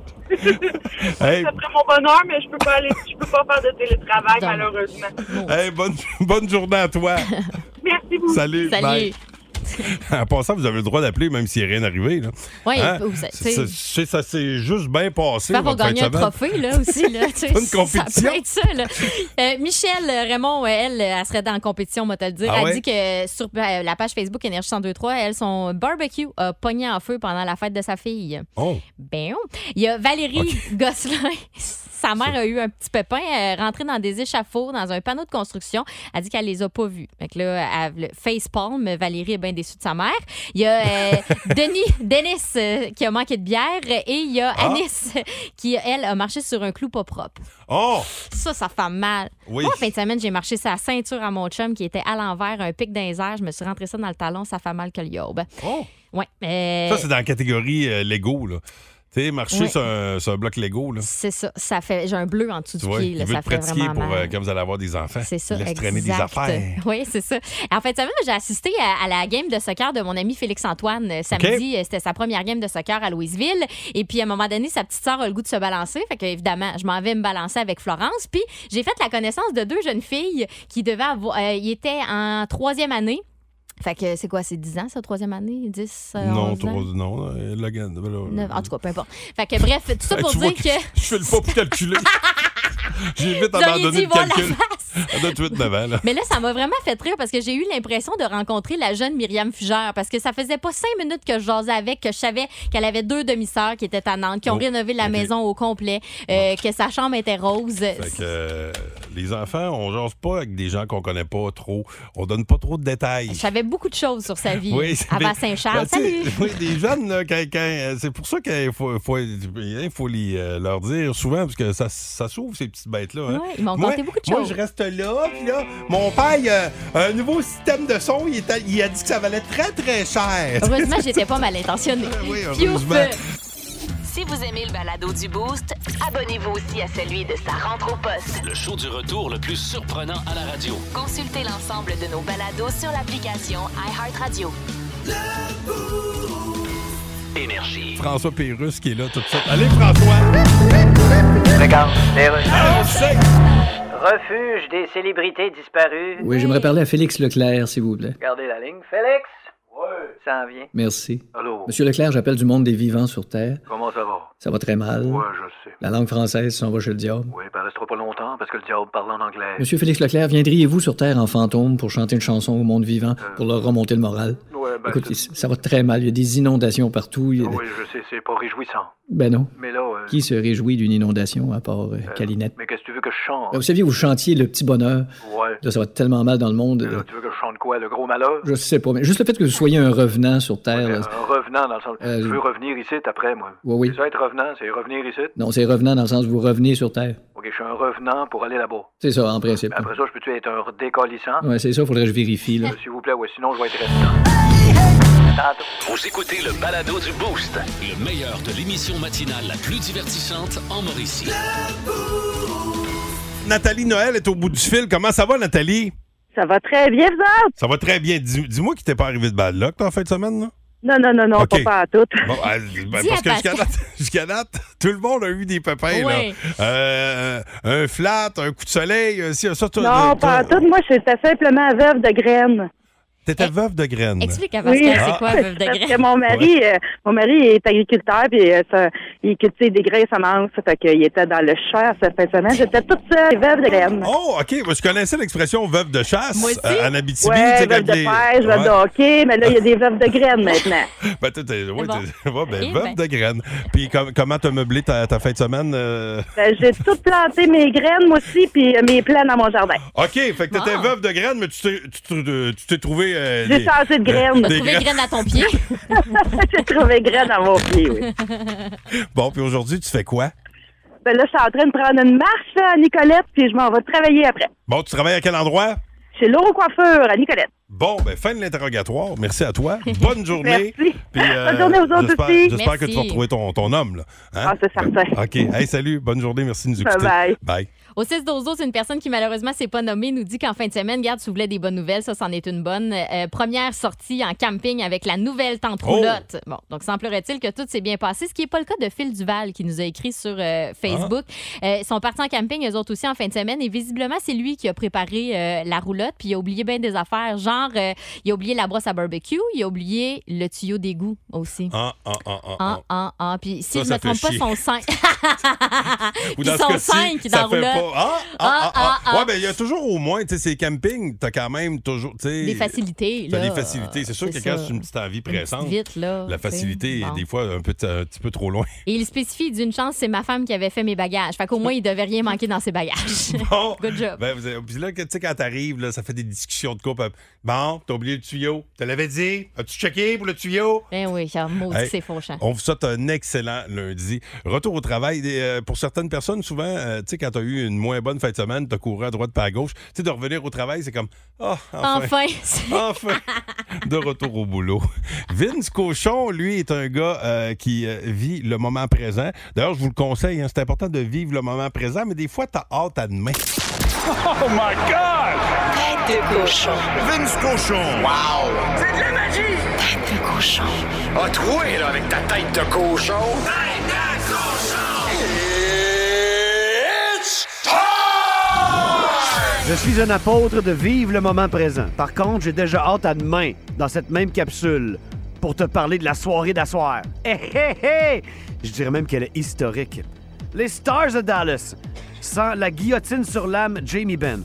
Hey, Ça ferait mon bonheur, mais je peux pas aller, je peux pas faire de télétravail, Dommage. malheureusement. hey, bonne, bonne journée à toi. Merci beaucoup. Salut. Salut. Bye. En passant, vous avez le droit d'appeler même s'il n'y a rien arrivé. Là. Oui, Hein? ou ça- tu C'est- sais. c'est- ça s'est juste bien passé. Faire pour votre fin de gagner un semaine. trophée, là, aussi. Là, tu sais, Pas une compétition. Ça peut être ça, là. Euh, Michel Raymond, elle, elle serait dans la compétition, on va te le dire. Ah elle ouais? dit que sur euh, la page Facebook Énergie cent deux trois, elle, son barbecue a pogné en feu pendant la fête de sa fille. Oh. Ben, il y a Valérie Gosselin. Sa mère a eu un petit pépin, elle est rentrée dans des échafauds, dans un panneau de construction. Elle dit qu'elle les a pas vus. Fait que là, elle, le facepalm, Valérie est bien déçue de sa mère. Il y a euh, Denis, Denis euh, qui a manqué de bière et il y a Ah. Anis qui, elle, a marché sur un clou pas propre. Oh! Ça, ça fait mal. Oui. Moi, en fin de semaine, j'ai marché sa ceinture à mon chum qui était à l'envers, un pic dans les airs. Je me suis rentré ça dans le talon, ça fait mal que le yob. Oh! Ouais. euh, Ça, c'est dans la catégorie euh, Lego, là. Tu sais, marcher Ouais. sur, un, sur un bloc Lego, là. c'est ça. Ça fait. J'ai un bleu en dessous Tu du vois, pied. il Là, veut ça te fait pratiquer vraiment pour mal. euh, quand vous allez avoir des enfants. C'est ça, Il laisse exact. traîner des affaires. Oui, c'est ça. En fait, ça va, j'ai assisté à, à la game de soccer de mon ami Félix-Antoine euh, samedi. OK. Euh, C'était sa première game de soccer à Louisville. Et puis, à un moment donné, sa petite sœur a le goût de se balancer. Fait que, évidemment, je m'en vais me balancer avec Florence. Puis, j'ai fait la connaissance de deux jeunes filles qui devaient avoir... Euh, ils étaient en troisième année. Fait que c'est quoi, c'est dix ans, ça, troisième année? dix, euh, Non, onze ans? trop, non. euh, Logan, ben là, Neuf, en tout cas, peu importe. Fait que bref, tout ça Hey, pour tu vois dire que... Je fais le pas pour calculer. J'ai vite Vous auriez abandonné dit le voir la calcul. face. Elle doit huit neuf ans, là. Mais là, ça m'a vraiment fait rire parce que j'ai eu l'impression de rencontrer la jeune Myriam Fugère parce que ça faisait pas cinq minutes que je jasais avec, que je savais qu'elle avait deux demi-sœurs qui étaient à Nantes, qui ont Oh, rénové la ok. maison au complet, euh, que sa chambre était rose. Fait que euh, les enfants, on jase pas avec des gens qu'on connaît pas trop. On donne pas trop de détails. Je savais beaucoup de choses sur sa vie Oui, c'est- avant mais- Saint-Charles. ben, tu sais, Salut! Oui, des jeunes, là, quand, quand- c'est pour ça qu'il faut, faut, il faut les, euh, leur dire souvent, parce que ça, ça s'ouvre, ces petites bêtes-là. Hein. Ouais, ils m'ont Moi- conté beaucoup de Moi, choses. je reste là, puis là, mon père, il a un nouveau système de son, il, est à- il a dit que ça valait très, très cher. Heureusement, j'étais pas mal intentionnée. Oui, Piouf! heureusement. Si vous aimez le balado du Boost, abonnez-vous aussi à celui de Sa rentre au poste. Le show du retour le plus surprenant à la radio. Consultez l'ensemble de nos balados sur l'application iHeartRadio. Énergie. François Pérusse qui est là tout de suite. Allez, François! Regarde, les re- Ah, on sait! Refuge des célébrités disparues. Oui, j'aimerais parler à Félix Leclerc, s'il vous plaît. Gardez la ligne. Félix? Oui. Ça en vient. Merci. Allô? Monsieur Leclerc, j'appelle du monde des vivants sur Terre. Comment ça va? Ça va très mal. Ouais, je sais. La langue française s'en va chez le diable. Oui, ben restera pas longtemps parce que le diable parle en anglais. Monsieur Félix Leclerc, viendriez-vous sur Terre en fantôme pour chanter une chanson au monde vivant pour leur remonter le moral? Ouais, ben. Écoute, c'est- ça va très mal. Il y a des inondations partout. Il y a des- Oui, je sais, c'est pas réjouissant. Ben non. Mais là. euh, Qui se réjouit d'une inondation à part euh, Calinette? Mais qu'est-ce que tu veux que je chante? Ben, vous saviez, vous chantiez Le Petit Bonheur. Ouais. Là, ça va tellement mal dans le monde. Mais là, euh, tu veux que je chante quoi? Le gros malheur? Je sais pas, mais juste le fait que vous soyez un revenant sur Terre. là, Un revenant dans le sens. Euh, je veux revenir ici après, moi. Oui, oui. C'est ça être revenant, c'est revenir ici? Non, c'est revenant dans le sens où vous revenez sur Terre. Ok, je suis un revenant pour aller là-bas. C'est ça, en principe. Mais après ça, je peux-tu être un décollissant? Ouais, c'est ça, faudrait que je vérifie, là. Euh, S'il vous plaît, ouais, sinon je vais être restant. Tantôt. Vous écoutez le balado du Boost, le meilleur de l'émission matinale la plus divertissante en Mauricie. Nathalie Noël est au bout du fil. Comment ça va, Nathalie? Ça va très bien, vous autres? Ça va très bien. Dis- Dis-moi qu'il t'est pas arrivé de bad luck, toi, en fin de semaine, là? Non, non, non, non, OK. pas, pas à tout. Bon, euh, ben, Dis parce à que jusqu'à Pascal. date, jusqu'à date, tout le monde a eu des pépins, Oui. là. Euh, un flat, un coup de soleil, euh, si, ça, toi, Non, toi- pas à tout. Moi, j'étais simplement veuve de graines. T'étais veuve de graines. Explique à Pascal, Oui. c'est quoi, veuve de Parce que graines? mon mari, euh, mon mari est agriculteur, puis euh, ça, il cultive des grains et semences. Fait qu'il était dans le Cher cette fin de semaine. J'étais toute seule, veuve de graines. Oh, OK. Moi, je connaissais l'expression veuve de chasse Moi aussi. euh, en Abitibi. Ouais, tu sais, veuve quand de les- pêche, veuve Ouais. de hockey, mais là, il y a des veuves de graines maintenant. Ben, t'es, t'es- ouais, bon. t'es- ouais, ben, Eh veuve ben. de graines. Puis com- comment t'as meublé ta, ta fin de semaine? euh? Ben, j'ai tout planté mes graines, moi aussi, puis euh, mes plants dans mon jardin. OK, fait que t'étais Wow. veuve de graines, mais tu t'es, tu t'es- tu t'es trouvé... euh, J'ai des- changé de graines. T'as des trouvé graines. graine à ton pied? J'ai trouvé graines à mon pied, oui. Bon, puis aujourd'hui, tu fais quoi? Ben là, je suis en train de prendre une marche là, à Nicolette, puis je m'en vais travailler après. Bon, tu travailles à quel endroit? Chez Lauro Coiffeur, à Nicolette. Bon, ben fin de l'interrogatoire. Merci à toi. Bonne journée. Merci. Puis, euh, Bonne journée aux autres j'espère, aussi. J'espère que tu vas Merci. retrouver ton, ton homme, là. Hein? Ah, c'est certain. OK. Hey, salut. Bonne journée. Merci de nous écouter. Bye-bye. Bye. Au six douze douze, une personne qui malheureusement s'est pas nommée nous dit qu'en fin de semaine, regarde, tu voulais des bonnes nouvelles, ça, c'en est une bonne. Euh, première sortie en camping avec la nouvelle tante Oh! roulotte. Bon, donc semblerait-il que tout s'est bien passé, ce qui n'est pas le cas de Phil Duval qui nous a écrit sur euh, Facebook. Euh, ils sont partis en camping, eux autres aussi, en fin de semaine, et visiblement, c'est lui qui a préparé euh, la roulotte, puis il a oublié bien des affaires, genre, euh, il a oublié la brosse à barbecue, il a oublié le tuyau d'égout aussi. Ah, ah, ah, ah, Ah, ah. ah, ah. Puis si Ça, je ça me trompe fait pas, chier. son cinq. Ou Puis dans ce son cas-ci, cinq ça dans fait roulotte. pas... Ah, ah, Ah, ah, ah. ah, Ouais, ben il y a toujours au moins, tu sais, ces campings, t'as quand même toujours, tu sais... Des facilités, T'as là. des facilités. C'est sûr que C'est quand ça. c'est une petite envie Une petite pressante, vite, là, la tu sais. facilité Bon. est des fois un, peu, un petit peu trop loin. Et il spécifie d'une chance, c'est ma femme qui avait fait mes bagages. Fait qu'au moins, il devait rien manquer dans ses bagages. Bon. Good job. Ben, vous avez- puis là, que, tu sais, quand t'arrives, là, ça fait des discussions de couple. Bon, t'as oublié le tuyau. Te l'avais dit. As-tu checké pour le tuyau? Ben oui, ça maudit Hey, que c'est fauchant. On vous souhaite un excellent lundi. Retour au travail. Des, euh, pour certaines personnes, souvent, euh, tu sais, quand t'as eu une moins bonne fin de semaine, t'as couru à droite pas à gauche. Tu sais, de revenir au travail, c'est comme, ah, enfin. Enfin. Enfin, de retour au boulot. Vince Cochon, lui, est un gars euh, qui euh, vit le moment présent. D'ailleurs, je vous le conseille, hein, c'est important de vivre le moment présent, mais des fois, t'as hâte à demain. Oh my God! Tête de cochon. Vince Cochon! Wow! C'est de la magie! Tête de cochon. A troué, là, avec ta tête de cochon! Tête de cochon! It's Je suis un apôtre de vivre le moment présent. Par contre, j'ai déjà hâte à demain, dans cette même capsule, pour te parler de la soirée d'asseoir. Hé, hé, hé! Je dirais même qu'elle est historique. Les Stars de Dallas, sans la guillotine sur l'âme Jamie Benn,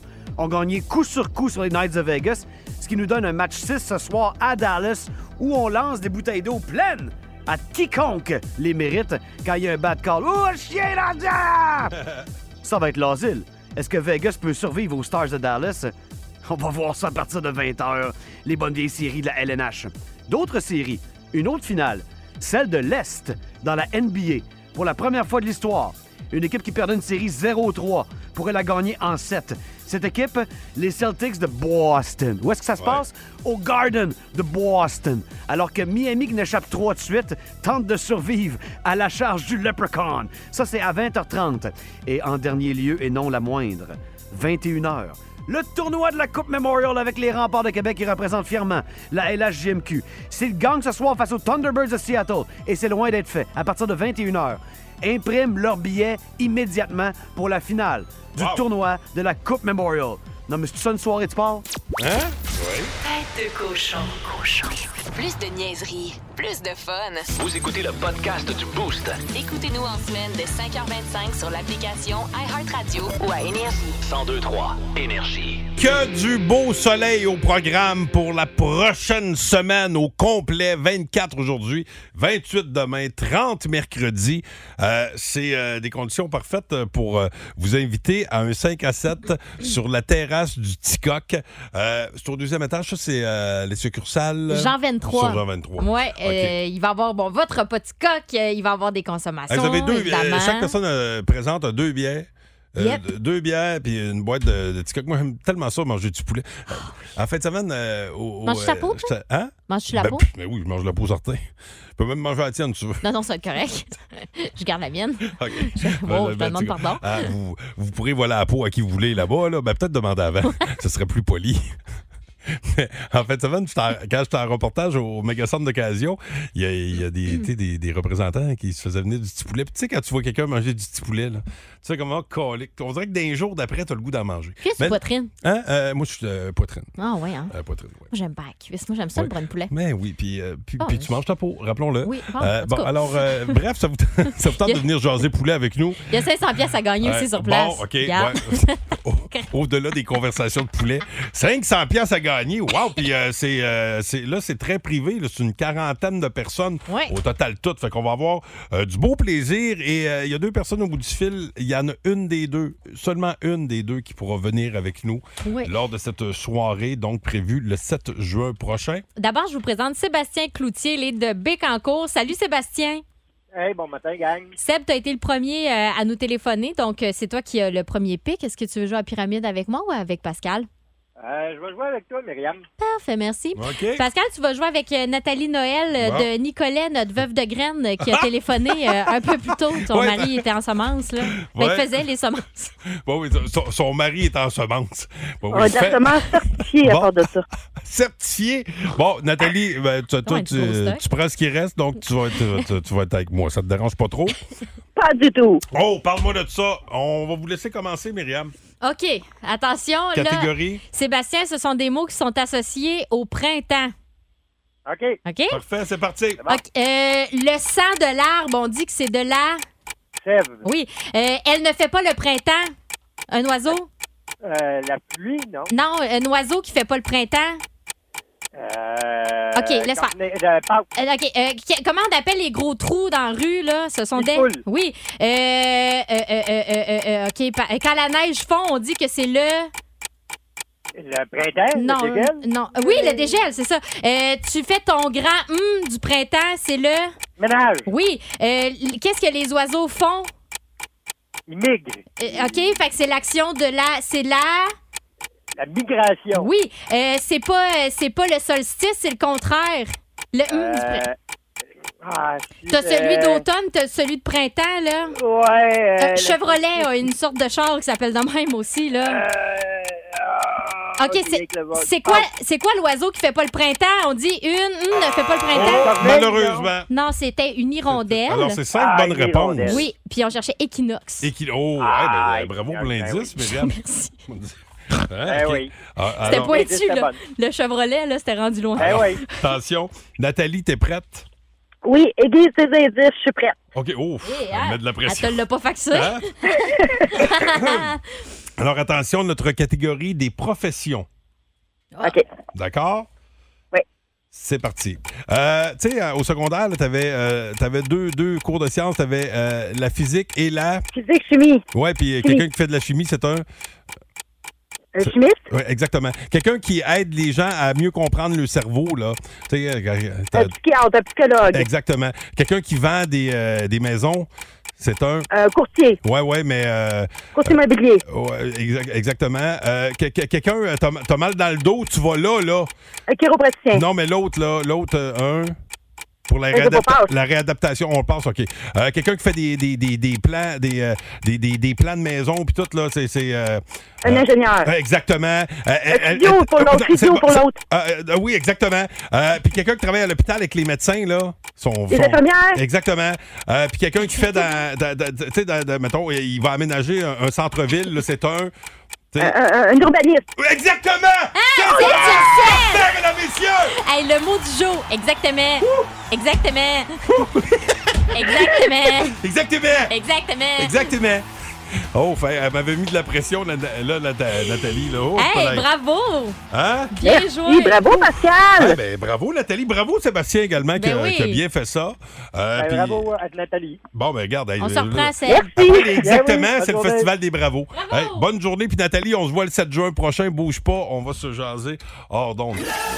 ont gagné coup sur coup sur les Knights de Vegas, ce qui nous donne un match six ce soir à Dallas où on lance des bouteilles d'eau pleines à quiconque les mérite quand il y a un bad call. Oh, chien là-dedans! Ça va être l'asile. Est-ce que Vegas peut survivre aux Stars de Dallas? On va voir ça à partir de vingt heures, les bonnes vieilles séries de la L N H. D'autres séries, une autre finale, celle de l'Est dans la N B A. Pour la première fois de l'histoire, une équipe qui perdait une série zéro trois pourrait la gagner en sept. Cette équipe, les Celtics de Boston. Où est-ce que ça se Ouais. passe? Au Garden de Boston. Alors que Miami, qui n'échappe trois de suite, tente de survivre à la charge du Leprechaun. Ça, c'est à vingt heures trente. Et en dernier lieu, et non la moindre, vingt et une heures. Le tournoi de la Coupe Memorial avec les Remparts de Québec qui représentent fièrement la L H J M Q. S'ils gagnent ce soir face aux Thunderbirds de Seattle, et c'est loin d'être fait, à partir de vingt et une heures, impriment leur billet immédiatement pour la finale du Wow. tournoi de la Coupe Memorial. Non, mais c'est ça une soirée de sport? Hein? Oui. Tête de cochon. Cochon. Plus de niaiserie, plus de fun. Vous écoutez le podcast du Boost. Écoutez-nous en semaine de cinq heures vingt-cinq sur l'application iHeartRadio ou à Énergie. cent deux trois Énergie. Que du beau soleil au programme pour la prochaine semaine au complet. vingt-quatre aujourd'hui, vingt-huit demain, trente mercredi. Euh, c'est euh, des conditions parfaites pour euh, vous inviter à un cinq à sept sur la terrasse du Ticoc. Euh, c'est au deuxième étage, ça, c'est euh, les succursales. Jean vingt-trois. Sur Jean vingt-trois. Oui, OK. il va avoir bon, votre petit coq, euh, il va avoir des consommations. Hey, vous avez deux, évidemment. euh, chaque personne euh, présente a deux bières. Euh, Yep. d- Deux bières puis une boîte de, de petits coques. Moi, j'aime tellement ça, manger du poulet. Euh, en fin de semaine, euh, au. au, Manges-tu la euh, peau, j'étais- Hein? Manges-tu la Ben, peau? pff, ben oui, je mange la peau certain. Je peux même manger la tienne, si tu veux. Non, non, c'est correct. Je garde la mienne. OK. Bon, Ben, je te ben, demande tu- pardon. Ah, vous, vous pourrez voler la peau à qui vous voulez là-bas. Là. Ben, peut-être demander avant. Ce serait plus poli. Mais en fait, semaine, j'étais en- quand j'étais en reportage au Mégacentre d'occasion, il y a, il y a des, tu sais, des, des représentants qui se faisaient venir du petit poulet. Puis tu sais, quand tu vois quelqu'un manger du petit poulet, là, tu sais comment colique. On dirait que d'un jour d'après, t'as le goût d'en manger. Cuisse ou Ben, poitrine? Hein? Euh, moi, je suis euh, poitrine. Ah, oui, hein? Euh, poitrine, oui. Moi, j'aime pas la cuisse. Moi, j'aime ça, Ouais. le brun de poulet. Mais oui, puis, euh, puis, Ah, puis oui. tu manges ta peau, rappelons-le. Oui, bon, Euh, en tout bon, cas. alors, euh, bref, ça vous, ça vous tente de venir jaser poulet avec nous? Il y a cinq cents pièces à gagner Ouais, aussi sur place. Bon, OK. Regarde. Ouais. Au- Au-delà des conversations de poulet. cinq cents pièces à gagner. Wow! Puis euh, c'est, euh, c'est, là, c'est très privé. Là. C'est une quarantaine de personnes Ouais. au total toutes. Fait qu'on va avoir euh, du beau plaisir. Et euh, il y a deux personnes au bout du fil. Il y en a une des deux, seulement une des deux qui pourra venir avec nous Oui. lors de cette soirée, donc prévue le sept juin prochain. D'abord, je vous présente Sébastien Cloutier, il est de Bécancour. Salut Sébastien. Hey, bon matin, gang. Seb, tu as été le premier euh, à nous téléphoner, donc euh, c'est toi qui as le premier pic. Est-ce que tu veux jouer à Pyramide avec moi ou avec Pascal? Euh, je vais jouer avec toi, Myriam. Parfait, merci. OK. Pascal, tu vas jouer avec euh, Nathalie Noël euh, Bon. de Nicolet, notre veuve de graines, euh, qui a téléphoné euh, un peu plus tôt. Son Ouais. mari était en semences, là. Ben, Ouais. il faisait les semences. Bon, oui, son, son mari est en semence. Bon, On oui, va fait- directement certifié à Bon. part de ça. Certifié. Bon, Nathalie, ben, tu, toi, Ouais, tu, du gros stock. tu prends ce qui reste, donc tu vas, être, tu, tu vas être avec moi. Ça te dérange pas trop? Pas du tout. Oh, parle-moi de ça. On va vous laisser commencer, Myriam. OK, attention. Là, Catégorie. Sébastien, ce sont des mots qui sont associés au printemps. OK. OK? Parfait, c'est parti. OK, euh, le sang de l'arbre, on dit que c'est de la... Sève. Oui. Euh, elle ne fait pas le printemps. Un oiseau? Euh, la pluie, non? Non, un oiseau qui fait pas le printemps. Euh, OK, laisse faire. cornet- euh, Pâques. Euh, OK. euh, qui- comment on appelle les gros trous dans la rue, là? Ce sont Les des. poules. Oui. Euh, euh, euh, euh, euh, euh, OK. pa- Quand la neige fond, on dit que c'est le. Le printemps, Non. le dégel. Non. Oui, le dégel, c'est ça. Euh, tu fais ton grand hum du printemps, c'est le. Ménage. Oui. Euh, l- Qu'est-ce que les oiseaux font? Il migre. Euh, OK. Fait que c'est l'action de la. C'est la. La migration. Oui. Euh, c'est pas, euh, c'est pas le solstice, c'est le contraire. Le hum du Euh, printemps. ah, T'as c'est, celui euh, d'automne, t'as celui de printemps, là. Ouais. euh, Euh, le- Chevrolet a une sorte de char qui s'appelle de même aussi, là. Euh, ah, OK, c'est, avec le vol. c'est quoi, c'est quoi l'oiseau qui fait pas le printemps? On dit une, une ne fait pas le printemps. Corneille, Malheureusement. Non, c'était une hirondelle. Alors, c'est cinq Ah, bonnes les réponses. rondelles. Oui, puis on cherchait équinoxe. Et qui... Oh, ouais, Ah, ben, bravo pour ben l'indice, oui. Myriam. Merci. Hein, Ben OK. oui. Ah, C'était alors, pointu, c'était là. bonne. Le Chevrolet, là, c'était rendu loin. Ben oui. attention. Nathalie, t'es prête? Oui, aiguise tes indices, je suis prête. OK, oh, Eh, on hein, met de la Elle pression. te l'a pas faxé. Hein? Alors, attention, notre catégorie des professions. OK. D'accord? Oui. C'est parti. Euh, tu sais, au secondaire, tu avais euh, deux, deux cours de sciences. Tu avais euh, la physique et la... Physique, chimie. Oui, puis Chimie. quelqu'un qui fait de la chimie, c'est un... Un chimiste? Oui, exactement. Quelqu'un qui aide les gens à mieux comprendre le cerveau, là. Tu sais, euh, Un psychiatre, un psychologue. exactement. Quelqu'un qui vend des, euh, des maisons, c'est un... Un courtier. Oui, oui, mais... Euh, courtier immobilier. Ouais, exact, exactement. Euh, que- que- quelqu'un, euh, t'as, t'as mal dans le dos, tu vas là, là. Un chiropraticien. Non, mais l'autre, là, l'autre, euh, un... Pour la, Un réadapta- passe. la réadaptation, on le passe, OK. Euh, quelqu'un qui fait des, des, des, des plans des, euh, des, des, des plans de maison, puis tout, là, c'est... c'est euh, Un euh, ingénieur. euh, exactement. Euh, Un euh, physio euh, pour euh, l'autre, c'est- physio pour c'est- l'autre. euh, euh, oui, exactement. Euh, puis quelqu'un qui travaille à l'hôpital avec les médecins, là. Sont, Les sont- infirmières. Exactement. Euh, puis quelqu'un qui fait dans... dans- dans- tu sais, dans- dans- mettons, il va aménager un, un centre-ville, là, c'est un... tu sais- Un, un- un urbaniste. Exactement! Ah, C'est c'est ça! ça! Parfait, mesdames, messieurs! Hey, le mot du jour, exactement. Exactement. Exactement. Exactement! Exactement. Exactement! Oh, fait, elle m'avait mis de la pression, là, là, Nat- Nathalie. Là. Oh, Hey, palais. bravo. Hein? Bien Merci, joué. bravo, Pascal. Eh ben, bravo, Nathalie. Bravo, Sébastien, également, qui, Ben a, oui. qui a bien fait ça. Euh, Ben, puis- bravo à Nathalie. Bon, ben, regarde. hey, On se là, reprend, là, Seb. Merci. après, exactement, Ben oui, c'est le bonne Festival des Bravos. Bravo. Hey, bonne journée. Puis Nathalie, on se voit le sept juin prochain. Bouge pas, on va se jaser. Hors d'onde.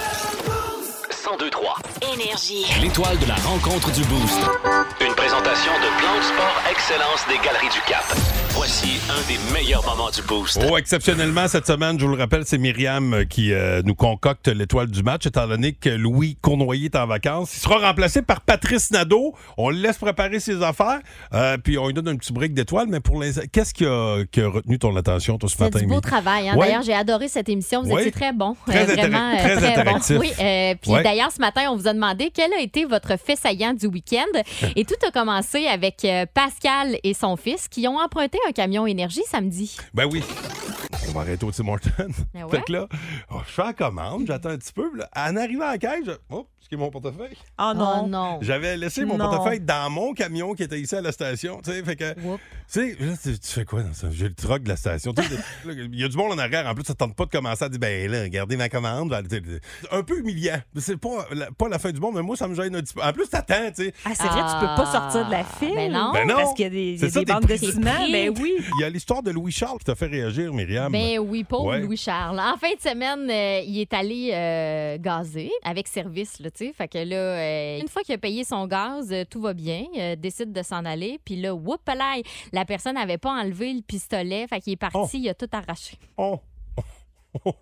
cent deux trois. Énergie. L'étoile de la rencontre du Boost. Une présentation de Plan de Sport Excellence des Galeries du Cap. Voici un des meilleurs moments du Boost. Oh, exceptionnellement, cette semaine, je vous le rappelle, c'est Myriam qui euh, nous concocte l'étoile du match, étant donné que Louis Cournoyer est en vacances. Il sera remplacé par Patrice Nadeau. On le laisse préparer ses affaires, euh, puis on lui donne un petit break d'étoile. Mais pour les... Qu'est-ce qui a, qui a retenu ton attention, toi, ce C'est matin? du beau Mi? travail. Hein? Ouais. D'ailleurs, j'ai adoré cette émission. Vous Ouais. étiez très bon. Très Euh, vraiment, intér- euh, très bon. interactif. Oui. euh, Puis Ouais. d'ailleurs, ce matin, on vous a demandé quel a été votre fait saillant du week-end. Et tout a commencé avec euh, Pascal et son fils qui ont emprunté un camion énergie samedi. Ben oui. On va arrêter au Tim Hortons. Ben ouais. Fait que là, oh, je fais la commande, j'attends un petit peu. puis Là, en arrivant à la caisse, je... oh, ce qui est mon portefeuille. Oh non. Oh non. J'avais laissé mon Non. portefeuille dans mon camion qui était ici à la station. Tu sais, fait que. Oups. Tu sais, là, tu tu fais quoi dans ça? J'ai le truck de la station. Tu sais, là, il y a du monde en arrière. En plus, ça ne tente pas de commencer à dire, ben là, regardez ma commande. Tu sais, un peu humiliant. C'est pas la, pas la fin du monde, mais moi, ça me gêne un petit peu. En plus, t'attends, tu sais. Ah, c'est vrai, tu peux pas sortir de la file. Ben non. Ben non. Parce qu'il y a des, il y C'est a ça, des des bandes de prix. ciment. Des Ben oui. Il y a l'histoire de Louis-Charles qui t'a fait réagir, Myriam. Ben oui, pauvre Ouais. Louis-Charles. En fin de semaine, euh, il est allé euh, gazer avec service, là, tu sais. Fait que là, euh, une fois qu'il a payé son gaz, euh, tout va bien. Euh, décide de s'en aller. Puis là, whoop, là, la personne n'avait pas enlevé le pistolet. Fait qu'il est parti, Oh. il a tout arraché. Oh. Oh.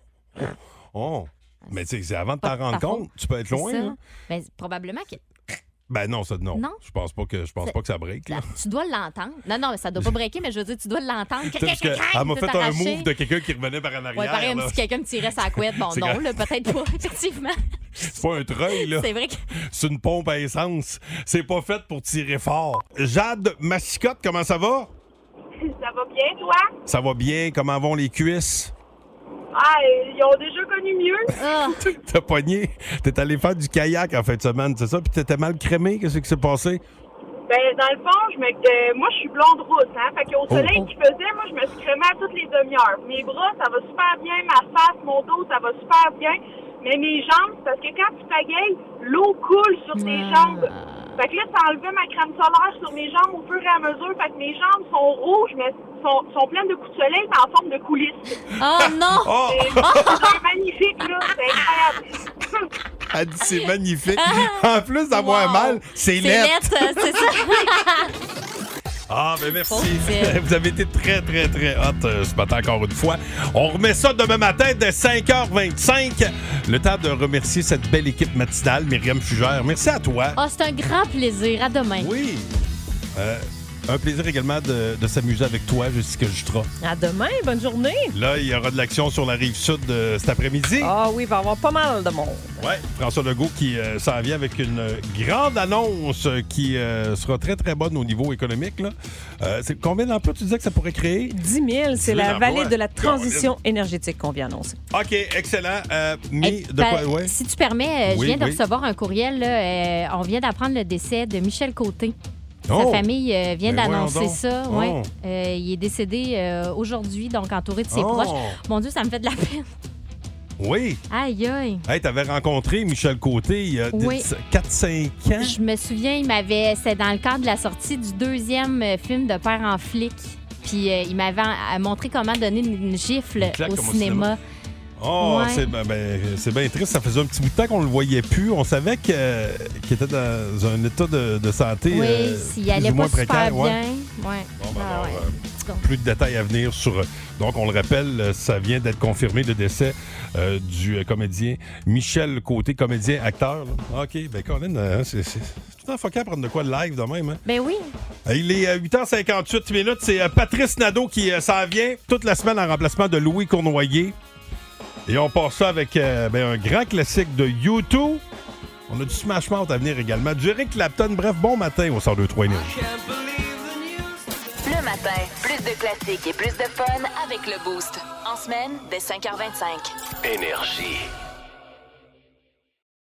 Oh. Mais tu sais, c'est avant de Pas t'en de rendre ta compte, tu peux être C'est loin. ça. Là. Ben, probablement que Ben non, ça non. Non. Je pense pas que je pense C'est- pas que ça break. Là. tu dois l'entendre. Non, non, ça doit pas breaker, mais je veux dire, tu dois l'entendre. Tu sais, parce que elle m'a Tout fait un arraché. move de quelqu'un qui revenait par en arrière. Ouais, pareil, là. si quelqu'un me tirait sa couette. Bon, C'est non, grave. là, peut-être pas, effectivement. C'est pas un treuil, là. C'est vrai que. C'est une pompe à essence. C'est pas fait pour tirer fort. Jade Massicotte, comment ça va? Ça va bien, toi? Ça va bien? Comment vont les cuisses? Ah, ils ont déjà connu mieux. Ah, T'as pogné? T'es allé faire du kayak en fin de semaine, c'est ça? Puis t'étais mal crémé? Qu'est-ce qui s'est passé? Ben, dans le fond, je me, euh, moi, je suis blonde rousse, hein. Fait qu'au Oh. soleil qu'il faisait, moi, je me suis crémée à toutes les demi-heures. Mes bras, ça va super bien. Ma face, mon dos, ça va super bien. Mais mes jambes, parce que quand tu pagayes, l'eau coule sur tes Ah. jambes. Fait que là, ça enlevait ma crème solaire sur mes jambes au fur et à mesure. Fait que mes jambes sont rouges, mais sont, sont pleines de coups de soleil, mais en forme de coulisses. oh non! Oh! C'est c'est magnifique, là. C'est incroyable. Elle dit c'est magnifique. En plus d'avoir Wow. mal, c'est C'est laid. lettre, c'est ça. Ah, ben merci. Pauvre. Vous avez été très, très, très hot euh, ce matin, encore une fois. On remet ça demain matin dès cinq heures vingt-cinq. Le temps de remercier cette belle équipe matinale, Myriam Fugère. Merci à toi. Oh, c'est un grand plaisir. À demain. Oui. Euh, un plaisir également de, de s'amuser avec toi, Jessica Jutras. À demain, bonne journée. Là, il y aura de l'action sur la rive sud de cet après-midi. Ah oui, il va y avoir pas mal de monde. Ouais, François Legault qui euh, s'en vient avec une euh, grande annonce euh, qui euh, sera très, très bonne au niveau économique. Là. Euh, c'est, combien d'emplois tu disais que ça pourrait créer? dix mille, c'est dix mille la emplois. vallée de la transition énergétique qu'on vient annoncer. OK, excellent. Euh, Mi, Hey, de quoi? pa- Ouais. Si tu permets, euh, Oui, je viens de oui. recevoir un courriel. Là, euh, on vient d'apprendre le décès de Michel Côté. Sa Oh! famille euh, vient Ben d'annoncer voyons donc. ça. Oh. Ouais. Euh, il est décédé euh, aujourd'hui, donc entouré de ses Oh. proches. Mon Dieu, ça me fait de la peine. Oui. Aïe, aïe. Hey, t'avais rencontré Michel Côté il y a Oui. quatre cinq ans. Je me souviens, il m'avait. C'était dans le cadre de la sortie du deuxième euh, film de Père en flic. Puis euh, il m'avait euh, montré comment donner une, une gifle Une claque au comme au cinéma. cinéma. Oh, Ouais. c'est ben, ben, c'est bien triste. Ça faisait un petit bout de temps qu'on le voyait plus. On savait que, euh, qu'il était dans un état de, de santé. Oui, euh, s'il plus allait ou moins pas super précaire. bien. Ouais. Ouais. Bon, ben, Ah, alors, ouais. euh, Donc. plus de détails à venir sur. euh, Donc, on le rappelle, euh, ça vient d'être confirmé le décès euh, du euh, comédien Michel Côté, comédien, acteur. là. OK, ben Colin, euh, c'est, c'est tout un fucké à prendre de quoi de live de même. Hein? Ben oui. Euh, Il est euh, huit heures cinquante-huit minutes. C'est euh, Patrice Nadeau qui euh, s'en vient toute la semaine en remplacement de Louis Cournoyer. Et on passe ça avec euh, ben, un grand classique de U deux. On a du Smash Mouth à venir également. Du Eric Clapton. Bref, bon matin au cent deux trois Énergie. Le matin, plus de classiques et plus de fun avec le Boost. En semaine, dès cinq heures vingt-cinq. Énergie.